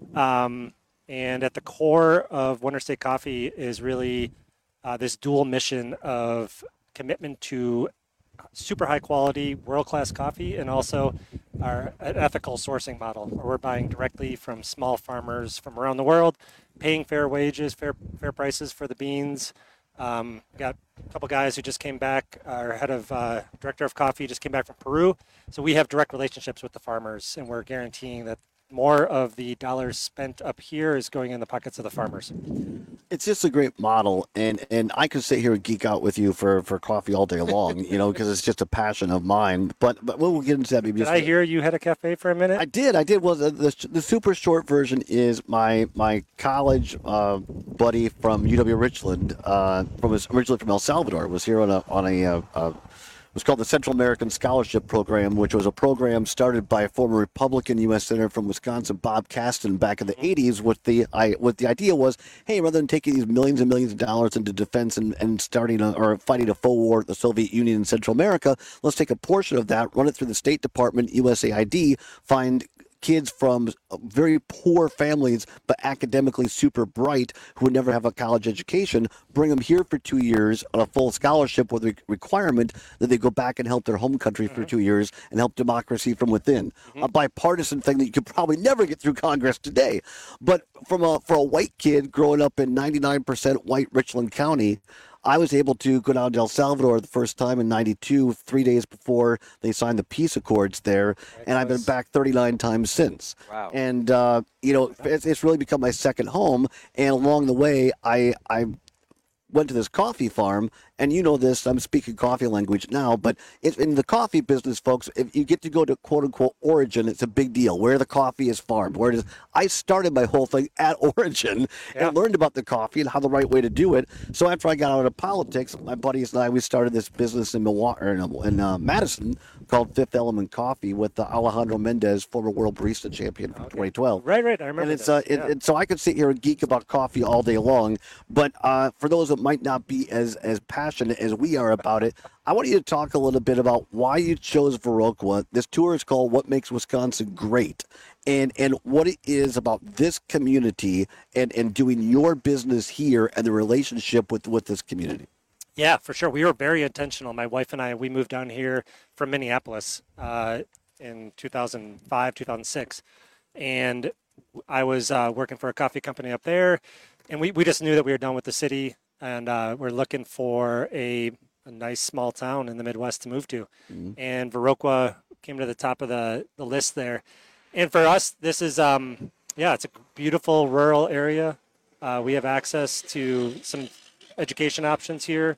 Um, and at the core of Wonder State Coffee is really uh, this dual mission of commitment to super high quality, world-class coffee, and also our ethical sourcing model, where we're buying directly from small farmers from around the world, paying fair wages, fair fair prices for the beans. Um, got a couple guys who just came back. Our head of uh, director of coffee just came back from Peru. So we have direct relationships with the farmers, and we're guaranteeing that more of the dollars spent up here is going in the pockets of the farmers. It's just a great model, and, and I could sit here and geek out with you for, for coffee all day long, you know, because it's just a passion of mine. But but we'll get into that. Maybe did I hear you had a cafe for a minute? I did. I did. Well, the, the, the super short version is my my college uh, buddy from U W Richland, uh, from his, originally from El Salvador, was here on a on a. Uh, uh, It was called the Central American Scholarship Program, which was a program started by a former Republican U S Senator from Wisconsin, Bob Kasten, back in the eighties. With the I, what the idea was, hey, rather than taking these millions and millions of dollars into defense and, and starting a, or fighting a full war with the Soviet Union in Central America, let's take a portion of that, run it through the State Department, U S A I D, find kids from very poor families but academically super bright who would never have a college education, bring them here for two years on a full scholarship with the requirement that they go back and help their home country for two years and help democracy from within. Mm-hmm. A bipartisan thing that you could probably never get through Congress today. But from a for a white kid growing up in ninety-nine percent white Richland County, I was able to go down to El Salvador the first time in ninety-two, three days before they signed the peace accords there, right, and I've been back thirty-nine times since. Wow. And, uh, you know, it's, it's really become my second home, and along the way, I I went to this coffee farm, and you know this, I'm speaking coffee language now, but it's in the coffee business, folks, if you get to go to quote-unquote origin, it's a big deal, where the coffee is farmed. Where it is. I started my whole thing at origin yeah. and learned about the coffee and how the right way to do it. So after I got out of politics, my buddies and I, we started this business in Milwaukee, or in, in uh, Madison, called Fifth Element Coffee with uh, Alejandro Mendez, former world barista champion from okay. twenty twelve. Right, right, I remember and it's, that. Uh, it, yeah. and so I could sit here and geek about coffee all day long, but uh, for those that might not be as, as passionate as we are about it, I want you to talk a little bit about why you chose Viroqua. This tour is called What Makes Wisconsin Great, and and what it is about this community and, and doing your business here and the relationship with, with this community. Yeah, for sure. We were very intentional. My wife and I, we moved down here from Minneapolis uh, in two thousand five, two thousand six. And I was uh, working for a coffee company up there. And we, we just knew that we were done with the city. And uh, we're looking for a, a nice small town in the Midwest to move to. Mm-hmm. And Viroqua came to the top of the, the list there. And for us, this is, um, yeah, it's a beautiful rural area. Uh, we have access to some education options here.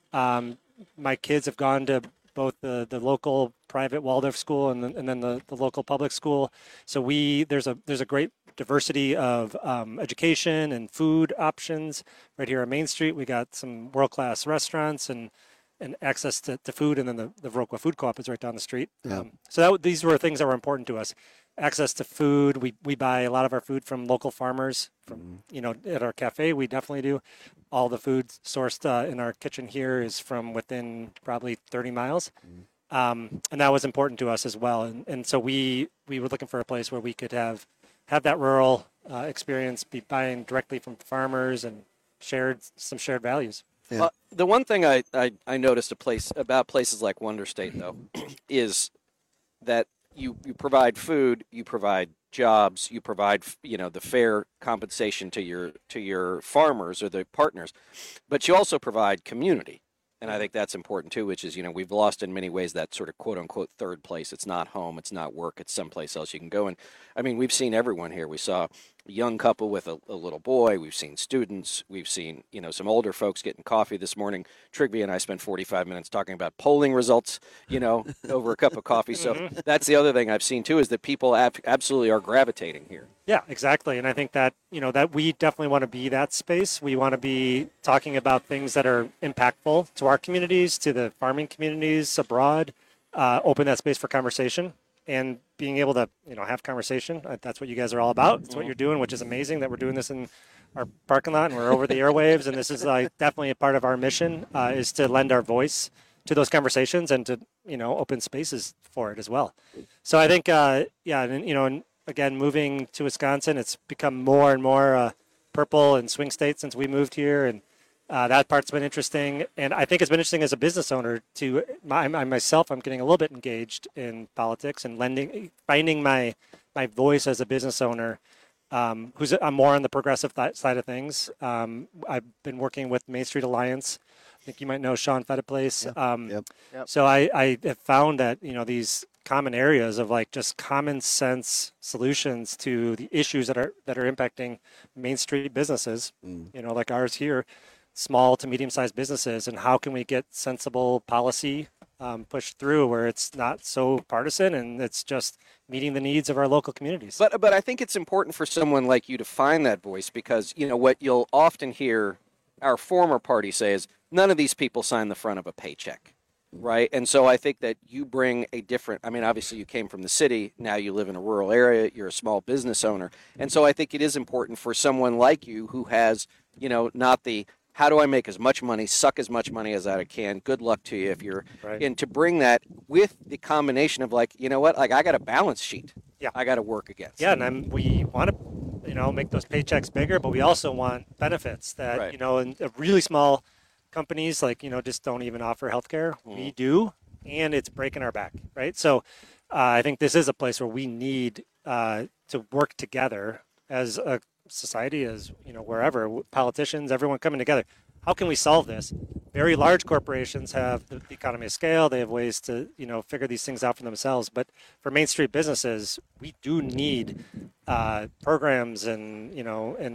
Um, my kids have gone to both the, the local private Waldorf school and, the, and then the, the local public school. So we there's a there's a great diversity of um, education and food options right here on Main Street. We got some world-class restaurants and and access to, to food, and then the, the Viroqua Food Co-op is right down the street. Yeah. Um, so that, these were things that were important to us. Access to food. We we buy a lot of our food from local farmers. From mm-hmm. you know, at our cafe, we definitely do. All the food sourced uh, in our kitchen here is from within probably thirty miles, mm-hmm. um, and that was important to us as well. And and so we we were looking for a place where we could have have that rural uh, experience, be buying directly from farmers and shared some shared values. Yeah. Uh, the one thing I, I, I noticed a place about places like Wonder State, though, is that you, you provide food, you provide jobs, you provide, you know, the fair compensation to your to your farmers or the partners, but you also provide community. And I think that's important, too, which is, you know, we've lost in many ways that sort of quote-unquote third place. It's not home. It's not work. It's someplace else you can go. And, I mean, we've seen everyone here. We saw a young couple with a, a little boy. We've seen students. We've seen, you know, some older folks getting coffee this morning. Trigby and I spent forty-five minutes talking about polling results, you know, over a cup of coffee. So mm-hmm. that's the other thing I've seen, too, is that people ab- absolutely are gravitating here. Yeah, exactly. And I think that, you know, that we definitely want to be that space. We want to be talking about things that are impactful to our communities, to the farming communities abroad, uh, open that space for conversation and being able to, you know, have conversation. That's what you guys are all about. It's what you're doing, which is amazing that we're doing this in our parking lot and we're over the airwaves. And this is like definitely a part of our mission uh, is to lend our voice to those conversations and to, you know, open spaces for it as well. So I think, uh, yeah, and, you know, and, again, moving to Wisconsin, it's become more and more uh, purple and swing state since we moved here, and uh, that part's been interesting. And I think it's been interesting as a business owner to my, I myself. I'm getting a little bit engaged in politics and lending, finding my my voice as a business owner. Um, who's I'm more on the progressive th- side of things. Um, I've been working with Main Street Alliance. I think you might know Sean Fettiplace. Yep. Um, Yep. Yep. So I, I have found that, you know, these common areas of like just common sense solutions to the issues that are that are impacting Main Street businesses, mm. you know, like ours here, small to medium-sized businesses, and how can we get sensible policy um, pushed through where it's not so partisan and it's just meeting the needs of our local communities. But but I think it's important for someone like you to find that voice because, you know, what you'll often hear our former party say is none of these people sign the front of a paycheck. Right. And so I think that you bring a different, I mean, obviously you came from the city. Now you live in a rural area. You're a small business owner. And so I think it is important for someone like you who has, you know, not the how do I make as much money, suck as much money as I can. Good luck to you if you're right. And to bring that with the combination of like, you know what, like I got a balance sheet. Yeah. I got to work against. Yeah. And I'm, we want to, you know, make those paychecks bigger, but we also want benefits that, right. you know, in a really small companies like, you know, just don't even offer healthcare. Mm. We do, and it's breaking our back, right? So uh, I think this is a place where we need uh, to work together as a society, as, you know, wherever, politicians, everyone coming together. How can we solve this? Very large corporations have the economy of scale. They have ways to, you know, figure these things out for themselves. But for Main Street businesses, we do need uh, programs and, you know, and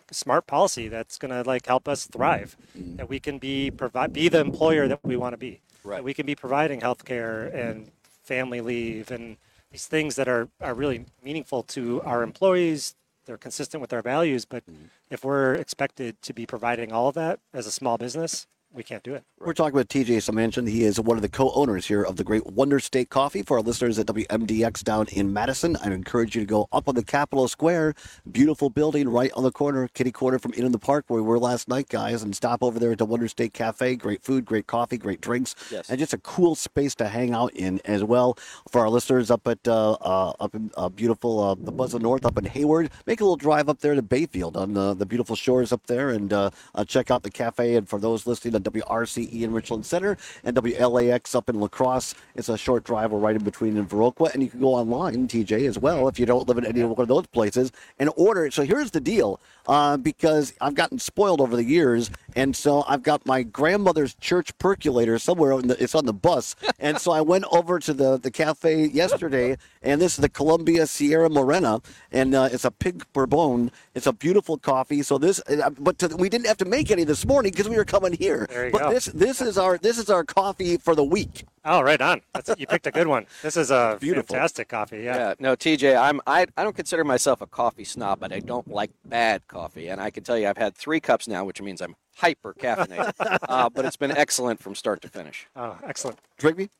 smart policy that's going to like help us thrive. That we can be provide be the employer that we want to be. Right. That we can be providing health care and family leave and these things that are, are really meaningful to our employees. They're consistent with our values, but if we're expected to be providing all of that as a small business, we can't do it. We're talking with T J Symancyk. He is one of the co-owners here of the great Wonder State Coffee. For our listeners at W M D X down in Madison, I encourage you to go up on the Capitol Square. Beautiful building right on the corner, kitty corner from In in the Park where we were last night, guys, and stop over there at the Wonder State Cafe. Great food, great coffee, great drinks, yes. and just a cool space to hang out in as well. For our listeners up at uh, uh, up in uh, beautiful uh, the Buzzard North up in Hayward, make a little drive up there to Bayfield on the, the beautiful shores up there and uh, uh, check out the cafe. And for those listening on W R C E in Richland Center and W L A X up in La Crosse, it's a short drive. We're right in between in Viroqua, and you can go online, T J, as well if you don't live in any one of those places and order it. So here's the deal, uh, because I've gotten spoiled over the years, and so I've got my grandmother's church percolator somewhere. On the, it's on the bus, and so I went over to the, the cafe yesterday, and this is the Columbia Sierra Morena, and uh, it's a pig bourbon. It's a beautiful coffee. So this, uh, but to, we didn't have to make any this morning because we were coming here. There you but go. this this is our this is our coffee for the week. Oh, right on. That's, you picked a good one. This is a Beautiful. fantastic coffee. Yeah. Yeah, no, T J, I'm I, I don't consider myself a coffee snob, but I don't like bad coffee, and I can tell you I've had three cups now, which means I'm hyper caffeinated. uh, but it's been excellent from start to finish. Oh, excellent. Drink me.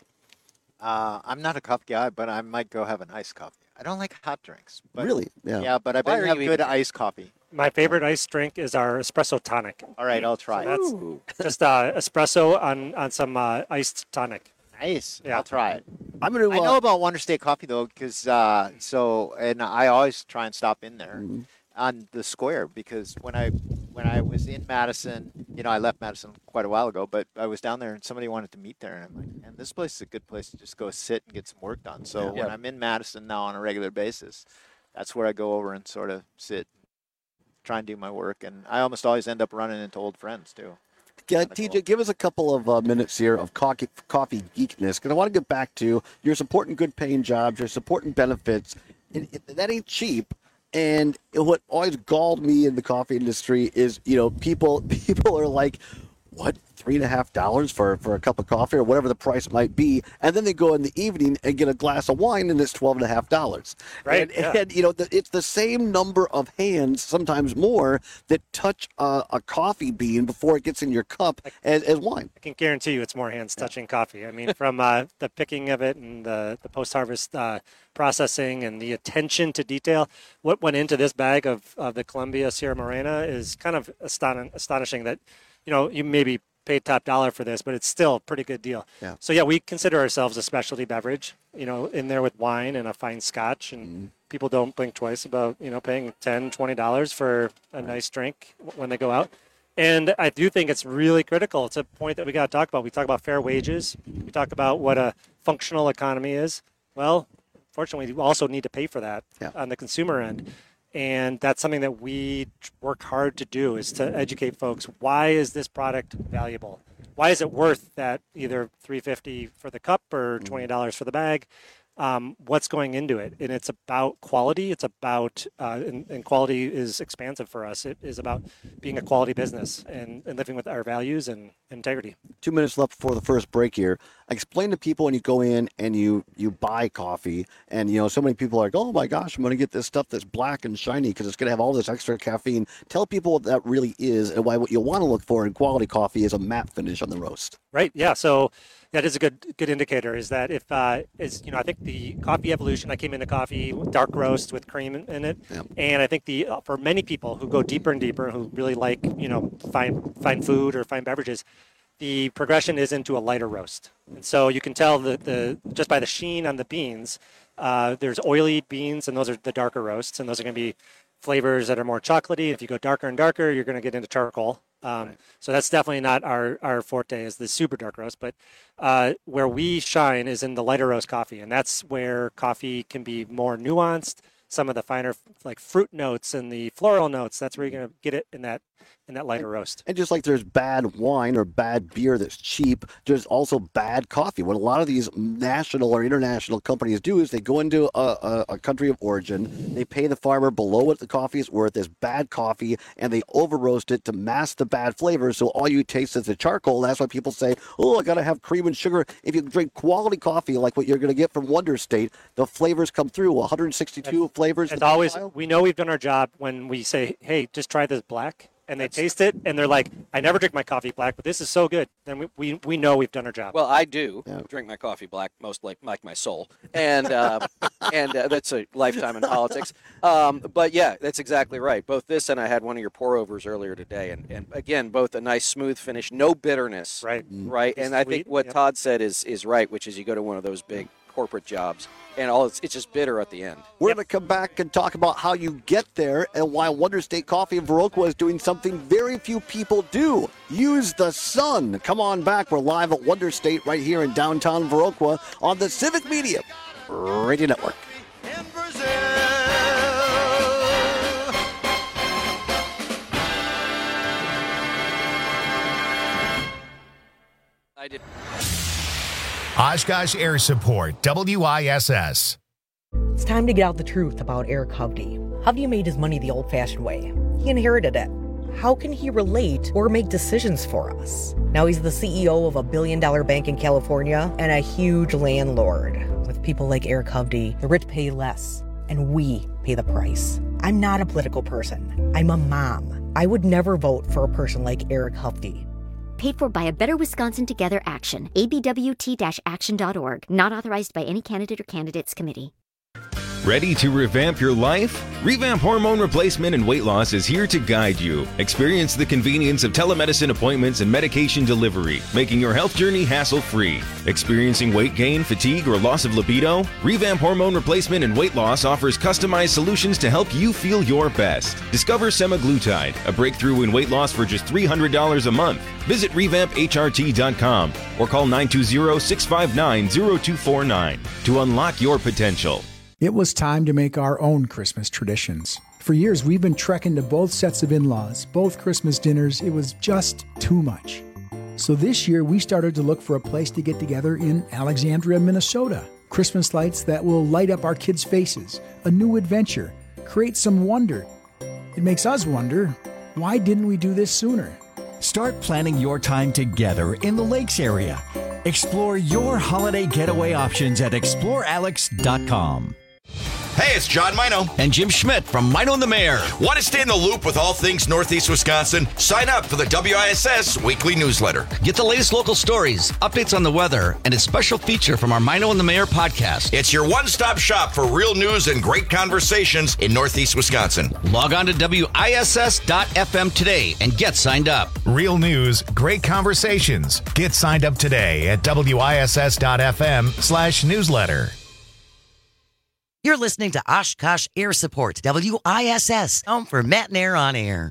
Uh, I'm not a coffee guy, but I might go have an iced coffee. I don't like hot drinks. But, Really? Yeah. Yeah, but I Why bet are you have you good even- iced coffee. My favorite iced drink is our espresso tonic. All right, I'll try So it. that's Ooh. just uh, espresso on, on some uh, iced tonic. Nice. Yeah. I'll try it. I'm gonna. I Uh, know about Wonder State Coffee though, because uh, so and I always try and stop in there Mm-hmm. on the square because when I when I was in Madison, you know, I left Madison quite a while ago, but I was down there and somebody wanted to meet there, and I'm like, man, this place is a good place to just go sit and get some work done. So Yeah. when I'm in Madison now on a regular basis, that's where I go over and sort of sit, try and do my work, and I almost always end up running into old friends too. Yeah, T J, give us a couple of uh, minutes here of coffee, coffee geekness, because I want to get back to you're supporting good paying jobs, you're supporting benefits. It, it, that ain't cheap. And what always galled me in the coffee industry is, you know, people people are like, what, three and a half dollars for for a cup of coffee or whatever the price might be, and then they go in the evening and get a glass of wine and it's twelve and a half dollars. Right, And, yeah. and you know, the, it's the same number of hands, sometimes more, that touch uh, a coffee bean before it gets in your cup as, as wine. I can guarantee you it's more hands touching coffee. I mean, from uh, the picking of it and the, the post-harvest uh, processing and the attention to detail, what went into this bag of, of the Columbia Sierra Morena is kind of aston- astonishing that, you know, you maybe paid top dollar for this, but it's still a pretty good deal. Yeah. So, yeah, we consider ourselves a specialty beverage, you know, in there with wine and a fine scotch. And Mm-hmm. people don't blink twice about, you know, paying ten dollars, twenty dollars for a nice drink when they go out. And I do think it's really critical. It's a point that we got to talk about. We talk about fair wages. We talk about what a functional economy is. Well, fortunately, we also need to pay for that Yeah. on the consumer end. And that's something that we work hard to do, is to educate folks. Why is this product valuable? Why is it worth that either three dollars and fifty cents for the cup or twenty dollars for the bag? Um, what's going into it? And it's about quality. It's about, uh, and, and quality is expansive for us. It is about being a quality business and, and living with our values and integrity. Two minutes left before the first break here. Explain to people when you go in and you, you buy coffee, and you know so many people are like, oh my gosh, I'm going to get this stuff that's black and shiny because it's going to have all this extra caffeine. Tell people what that really is and why what you want to look for in quality coffee is a matte finish on the roast. Right. Yeah. So that is a good good indicator. Is that if uh, is you know I think the coffee evolution. I came into coffee dark roast with cream in, in it, Yeah. and I think the uh, for many people who go deeper and deeper, who really like you know fine fine food or fine beverages, the progression is into a lighter roast. And so you can tell the the just by the sheen on the beans. Uh, there's oily beans, and those are the darker roasts, and those are going to be flavors that are more chocolatey. If you go darker and darker, you're going to get into charcoal. Um, So that's definitely not our, our forte, is the super dark roast. But uh, where we shine is in the lighter roast coffee, and that's where coffee can be more nuanced. Some of the finer like fruit notes and the floral notes, that's where you're going to get it in that and that lighter roast. And just like there's bad wine or bad beer that's cheap, there's also bad coffee. What a lot of these national or international companies do is they go into a, a, a country of origin, they pay the farmer below what the coffee is worth as bad coffee, and they over roast it to mask the bad flavors. So all you taste is the charcoal. That's why people say, oh, I got to have cream and sugar. If you drink quality coffee like what you're going to get from Wonder State, the flavors come through. one hundred sixty-two and, flavors. And always, we know we've done our job when we say, hey, just try this black. And they taste it, and they're like, I never drink my coffee black, but this is so good. Then we we, we know we've done our job. Well, I do yeah. drink my coffee black, most like, like my soul. And uh, and uh, that's a lifetime in politics. Um, but, yeah, that's exactly right. Both this and I had one of your pour-overs earlier today. And, and again, both a nice, smooth finish, no bitterness. Right. Right. And I think what yep. Todd said is is right, which is you go to one of those big corporate jobs, and all it's, it's just bitter at the end. We're yep. going to come back and talk about how you get there and why Wonder State Coffee in Viroqua is doing something very few people do. Use the sun. Come on back. We're live at Wonder State right here in downtown Viroqua on the Civic Media Radio Network. In Brazil. I did. Oshkosh Air Support, W I S S. It's time to get out the truth about Eric Hovde. Hovde made his money the old-fashioned way. He inherited it. How can he relate or make decisions for us? Now he's the C E O of a billion-dollar bank in California and a huge landlord. With people like Eric Hovde, the rich pay less, and we pay the price. I'm not a political person. I'm a mom. I would never vote for a person like Eric Hovde. Paid for by a Better Wisconsin Together Action. A B W T action dot org. Not authorized by any candidate or candidates committee. Ready to revamp your life? Revamp Hormone Replacement and Weight Loss is here to guide you. Experience the convenience of telemedicine appointments and medication delivery, making your health journey hassle-free. Experiencing weight gain, fatigue, or loss of libido? Revamp Hormone Replacement and Weight Loss offers customized solutions to help you feel your best. Discover semaglutide, a breakthrough in weight loss for just three hundred dollars a month. Visit revamp H R T dot com or call nine two zero, six five nine, zero two four nine to unlock your potential. It was time to make our own Christmas traditions. For years, we've been trekking to both sets of in-laws, both Christmas dinners. It was just too much. So this year, we started to look for a place to get together in Alexandria, Minnesota. Christmas lights that will light up our kids' faces, a new adventure, create some wonder. It makes us wonder, why didn't we do this sooner? Start planning your time together in the Lakes area. Explore your holiday getaway options at explore alex dot com. Hey, it's John Mino and Jim Schmidt from Mino and the Mayor. Want to stay in the loop with all things Northeast Wisconsin? Sign up for the W I S S weekly newsletter. Get the latest local stories, updates on the weather, and a special feature from our Mino and the Mayor podcast. It's your one-stop shop for real news and great conversations in Northeast Wisconsin. Log on to W I S S dot F M today and get signed up. Real news, great conversations. Get signed up today at W I S S dot F M slash newsletter. You're listening to Oshkosh Air Support, W I S S, home for Matt and Air on Air.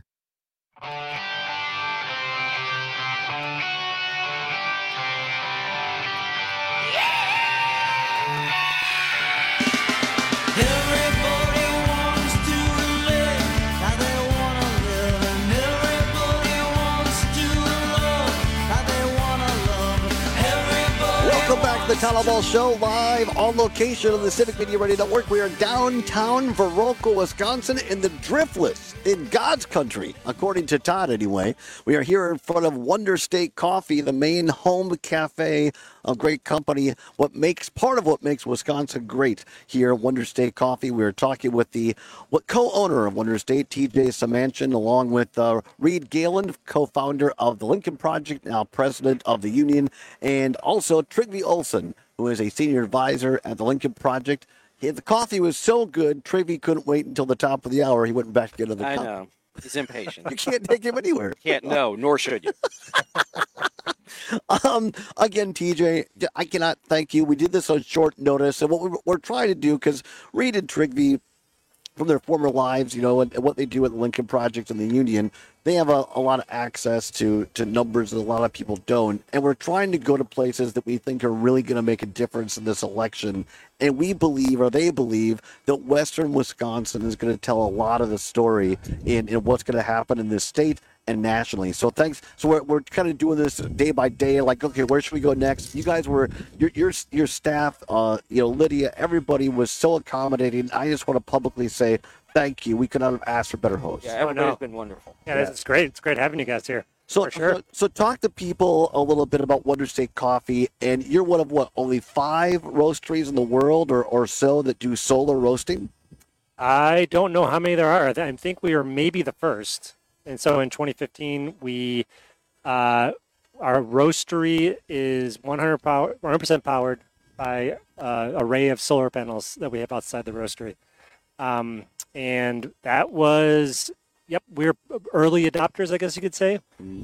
Welcome back to the Tyler Ball Show, live on location on the Civic Media Radio Network. We are downtown Viroqua, Wisconsin, in the Driftless, in God's country, according to Todd anyway. We are here in front of Wonder State Coffee, the main home cafe, a great company. What makes part of what makes Wisconsin great here at Wonder State Coffee. We are talking with the what co-owner of Wonder State, T J Samanchin, along with uh, Reed Galen, co-founder of the Lincoln Project, now president of the union, and also Trygve Olsen, who is a senior advisor at the Lincoln Project. He, the coffee was so good, Trygve couldn't wait until the top of the hour. He went back to get another I cup. know. He's impatient. You can't take him anywhere. Can't, no, nor should you. um, again, T J, I cannot thank you. We did this on short notice, and what we're, we're trying to do, because Reed and Trygve, from their former lives, you know, and, and what they do at the Lincoln Project and the union, they have a, a lot of access to, to numbers that a lot of people don't. And we're trying to go to places that we think are really going to make a difference in this election. And we believe, or they believe, that Western Wisconsin is going to tell a lot of the story in, in what's going to happen in this state and nationally. So thanks. So we're, we're kind of doing this day by day. Like, okay, where should we go next? You guys were your your your staff. Uh, you know, Lydia. Everybody was so accommodating. I just want to publicly say thank you. We could not have asked for better hosts. Yeah, everybody's been wonderful. Yeah, Yeah. it's great. It's great having you guys here. So, For sure. so, so talk to people a little bit about Wonder State Coffee. And you're one of what, only five roasteries in the world or, or so that do solar roasting? I don't know how many there are. I th- I think we are maybe the first. And so in twenty fifteen, we uh, our roastery is one hundred power, one hundred percent powered by uh, array of solar panels that we have outside the roastery. Um, and that was, yep, we're early adopters, I guess you could say.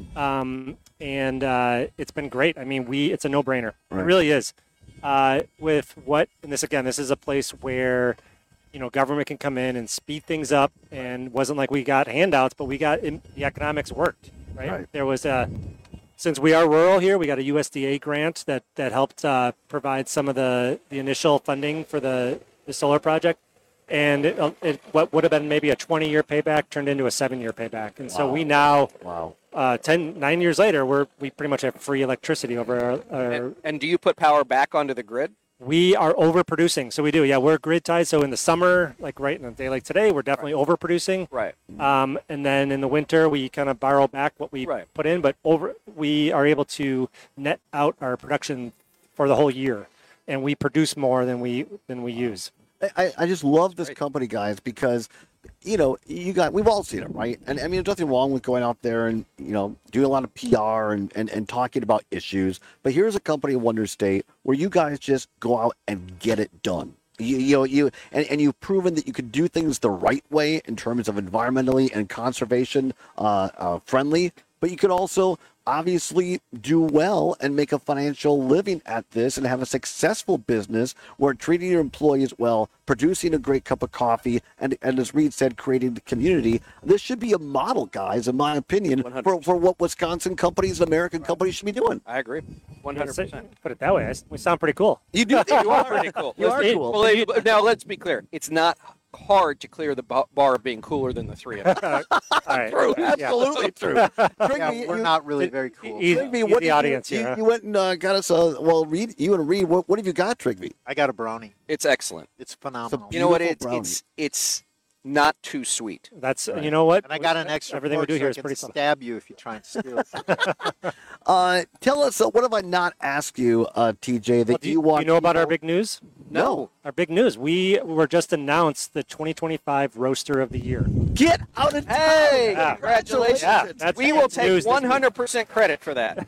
Um, and uh, it's been great. I mean, we it's a no-brainer. Right. It really is. Uh, with what, and this again, this is a place where, you know, government can come in and speed things up, and it wasn't like we got handouts, but we got in, the economics worked, right? Right. There was a, since we are rural here, we got a U S D A grant that that helped uh, provide some of the, the initial funding for the, the solar project, and it, it what would have been maybe a twenty-year payback turned into a seven-year payback, and so Wow. we now, wow, uh, ten, nine years later, we're we pretty much have free electricity over our. our And, and do you put power back onto the grid? We are overproducing, so we do. Yeah, we're grid tied. So in the summer, like right in a day like today, we're definitely overproducing. Right. Um, and then in the winter, we kind of borrow back what we Right. put in, but over we are able to net out our production for the whole year, and we produce more than we than we use. I, I just love this company, guys, because, you know, you got, we've all seen it, right? And I mean, there's nothing wrong with going out there and, you know, doing a lot of P R and, and, and talking about issues. But here's a company in Wonder State where you guys just go out and get it done. You, you know, you and, and you've proven that you can do things the right way in terms of environmentally and conservation uh, uh, friendly, but you can also obviously do well and make a financial living at this and have a successful business where treating your employees well, producing a great cup of coffee, and, and as Reed said, creating the community. This should be a model, guys, in my opinion, for, for what Wisconsin companies and American companies should be doing. I agree. one hundred percent. Put it that way, I s- we sound pretty cool. You do. You are pretty cool. You are cool. Well, it- now let's be clear. It's not hard to clear the ba- bar of being cooler than the three of us. All right. True, Yeah. absolutely true. Yeah, Trigby, we're you- not really very cool. Easy, Trigby, easy what did you- audience you, here. huh? you went and uh, got us a, well, Reed, you and Reed, what, what have you got, Trigby? I got a brownie. It's excellent. It's phenomenal. You know what? beautiful It's brownie. it's it's not too sweet. That's you know what? And I got an extra Everything we fork do so here I is can pretty simple. stab you if you try and steal it. Uh, tell us, uh, what have I not asked you, uh, T J, that Well, do you, you do want you know about our people- big news? No. Our big news. We were just announced the twenty twenty-five Roaster of the Year. Get out of town! Hey, Yeah. congratulations. Yeah, that's we will news take this one hundred percent credit for that.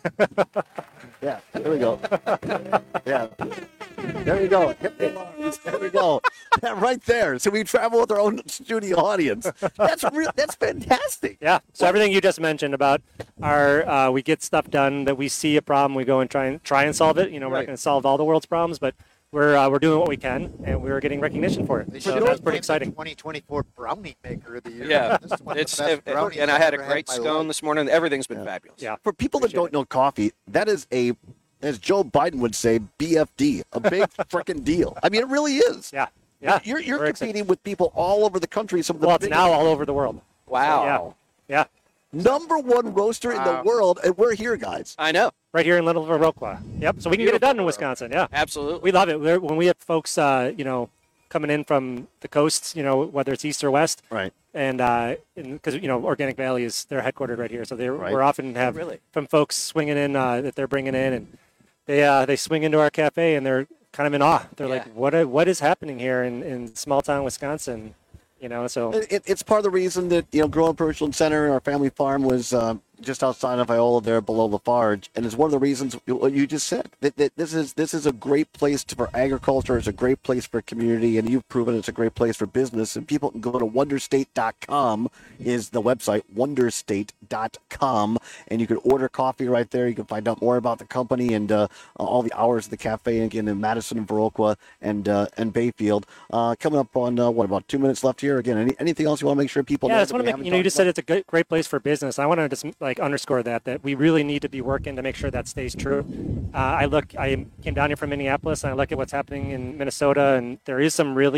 Yeah, there we go. Yeah. There you go. Hit the alarms. There we go. Yeah, right there. So we travel with our own studio audience. That's re- that's fantastic. Yeah. So everything you just mentioned about our, uh, we get stuff done that we see a problem, we go and try and try and solve it. You know, we're Right. not going to solve all the world's problems, but we're uh, we're doing what we can, and we're getting recognition for They it. should So have that's named pretty the exciting. twenty twenty-four Brownie Maker of the Year. Yeah, This is one of the it's best it- brownies and I I've had a ever great in my scone life. this morning. Everything's been fabulous. Yeah. For people that don't know coffee, that is a, as Joe Biden would say, B F D, a big freaking deal. I mean, it really is. Yeah. Yeah. You're, you're We're competing excited. with people all over the country. Some of the Well, it's biggest- now all over the world. Wow. Yeah. Yeah. number one roaster in the Wow. world, and we're here, guys. I know. Right here in Little Viroqua. Yep. So we can get it done in Wisconsin. Yeah. Absolutely. We love it. We're, when we have folks, uh, you know, coming in from the coasts, you know, whether it's east or west, Right. and because you know, Organic Valley is they're headquartered right here, so they Right. we're often have really? from folks swinging in uh, that they're bringing in, and they uh, they swing into our cafe and they're kind of in awe. They're Yeah. like, what a- what is happening here in, in small town Wisconsin? You know, so It, it- it's part of the reason that, you know, growing up Richland Center, our family farm was uh, just outside of Iola there below Lafarge. And it's one of the reasons what you just said, that, that this is this is a great place to, for agriculture. It's a great place for community. And you've proven it's a great place for business. And people can go to wonder state dot com is the website, wonder state dot com. And you can order coffee right there. You can find out more about the company and uh, all the hours of the cafe, again, in Madison and Viroqua and uh, and Bayfield. Uh, coming up on, uh, what, about two minutes left here? Again, any, anything else you want to make sure people yeah, know? I just that want we to make haven't you know you talked just said it's a good, great place for business. I want to just like underscore that that we really need to be working to make sure that stays true. Uh, I look, I came down here from Minneapolis, and I look at what's happening in Minnesota, and there is some really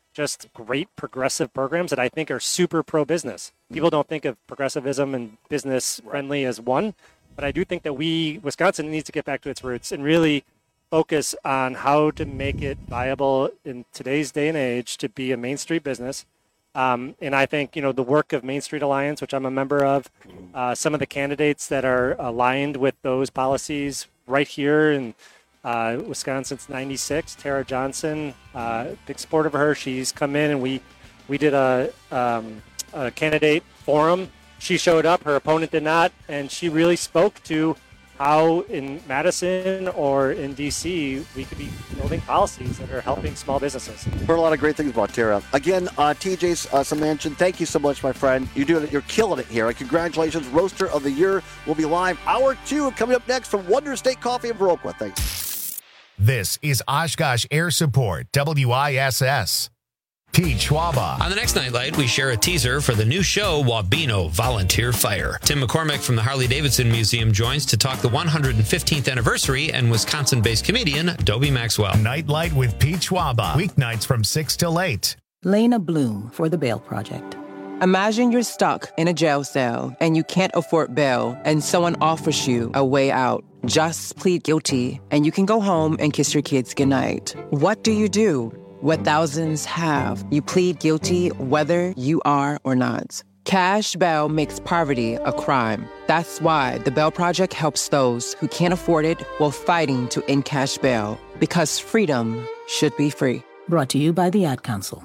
just great progressive programs that I think are super pro-business. People don't think of progressivism and business friendly as one, but I do think that we, Wisconsin needs to get back to its roots and really focus on how to make it viable in today's day and age to be a Main Street business. Um, and I think, you know, the work of Main Street Alliance, which I'm a member of, uh, some of the candidates that are aligned with those policies right here in uh, Wisconsin since ninety-six, Tara Johnson, uh, big supporter of her. She's come in and we, we did a, um, a candidate forum. She showed up, her opponent did not, and she really spoke to how in Madison or in D C we could be building policies that are helping small businesses. Heard a lot of great things about Tara. Again, uh, T J uh, Samanchian, thank you so much, my friend. You're doing it. You're killing it here. Congratulations, Roaster of the Year. We'll be live hour two coming up next from Wonder State Coffee in Viroqua. Thanks. This is Oshkosh Air Support, W I S S. Pete Schwaba. On the next Nightlight, we share a teaser for the new show, Wabeno Volunteer Fire. Tim McCormick from the Harley-Davidson Museum joins to talk the one hundred fifteenth anniversary and Wisconsin-based comedian Dobie Maxwell. Nightlight with Pete Schwaba. Weeknights from six till eight. Lena Bloom for the Bail Project. Imagine you're stuck in a jail cell and you can't afford bail and someone offers you a way out. Just plead guilty and you can go home and kiss your kids goodnight. What do you do? What thousands have. You plead guilty whether you are or not. Cash bail makes poverty a crime. That's why the Bail Project helps those who can't afford it while fighting to end cash bail. Because freedom should be free. Brought to you by the Ad Council.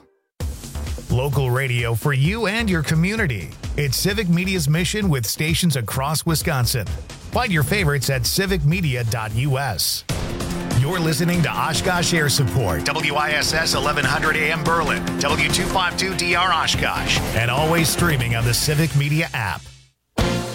Local radio for you and your community. It's Civic Media's mission with stations across Wisconsin. Find your favorites at civic media dot U S. You're listening to Oshkosh Air Support, W I S S eleven hundred A M Berlin, W two fifty-two D R Oshkosh, and always streaming on the Civic Media app.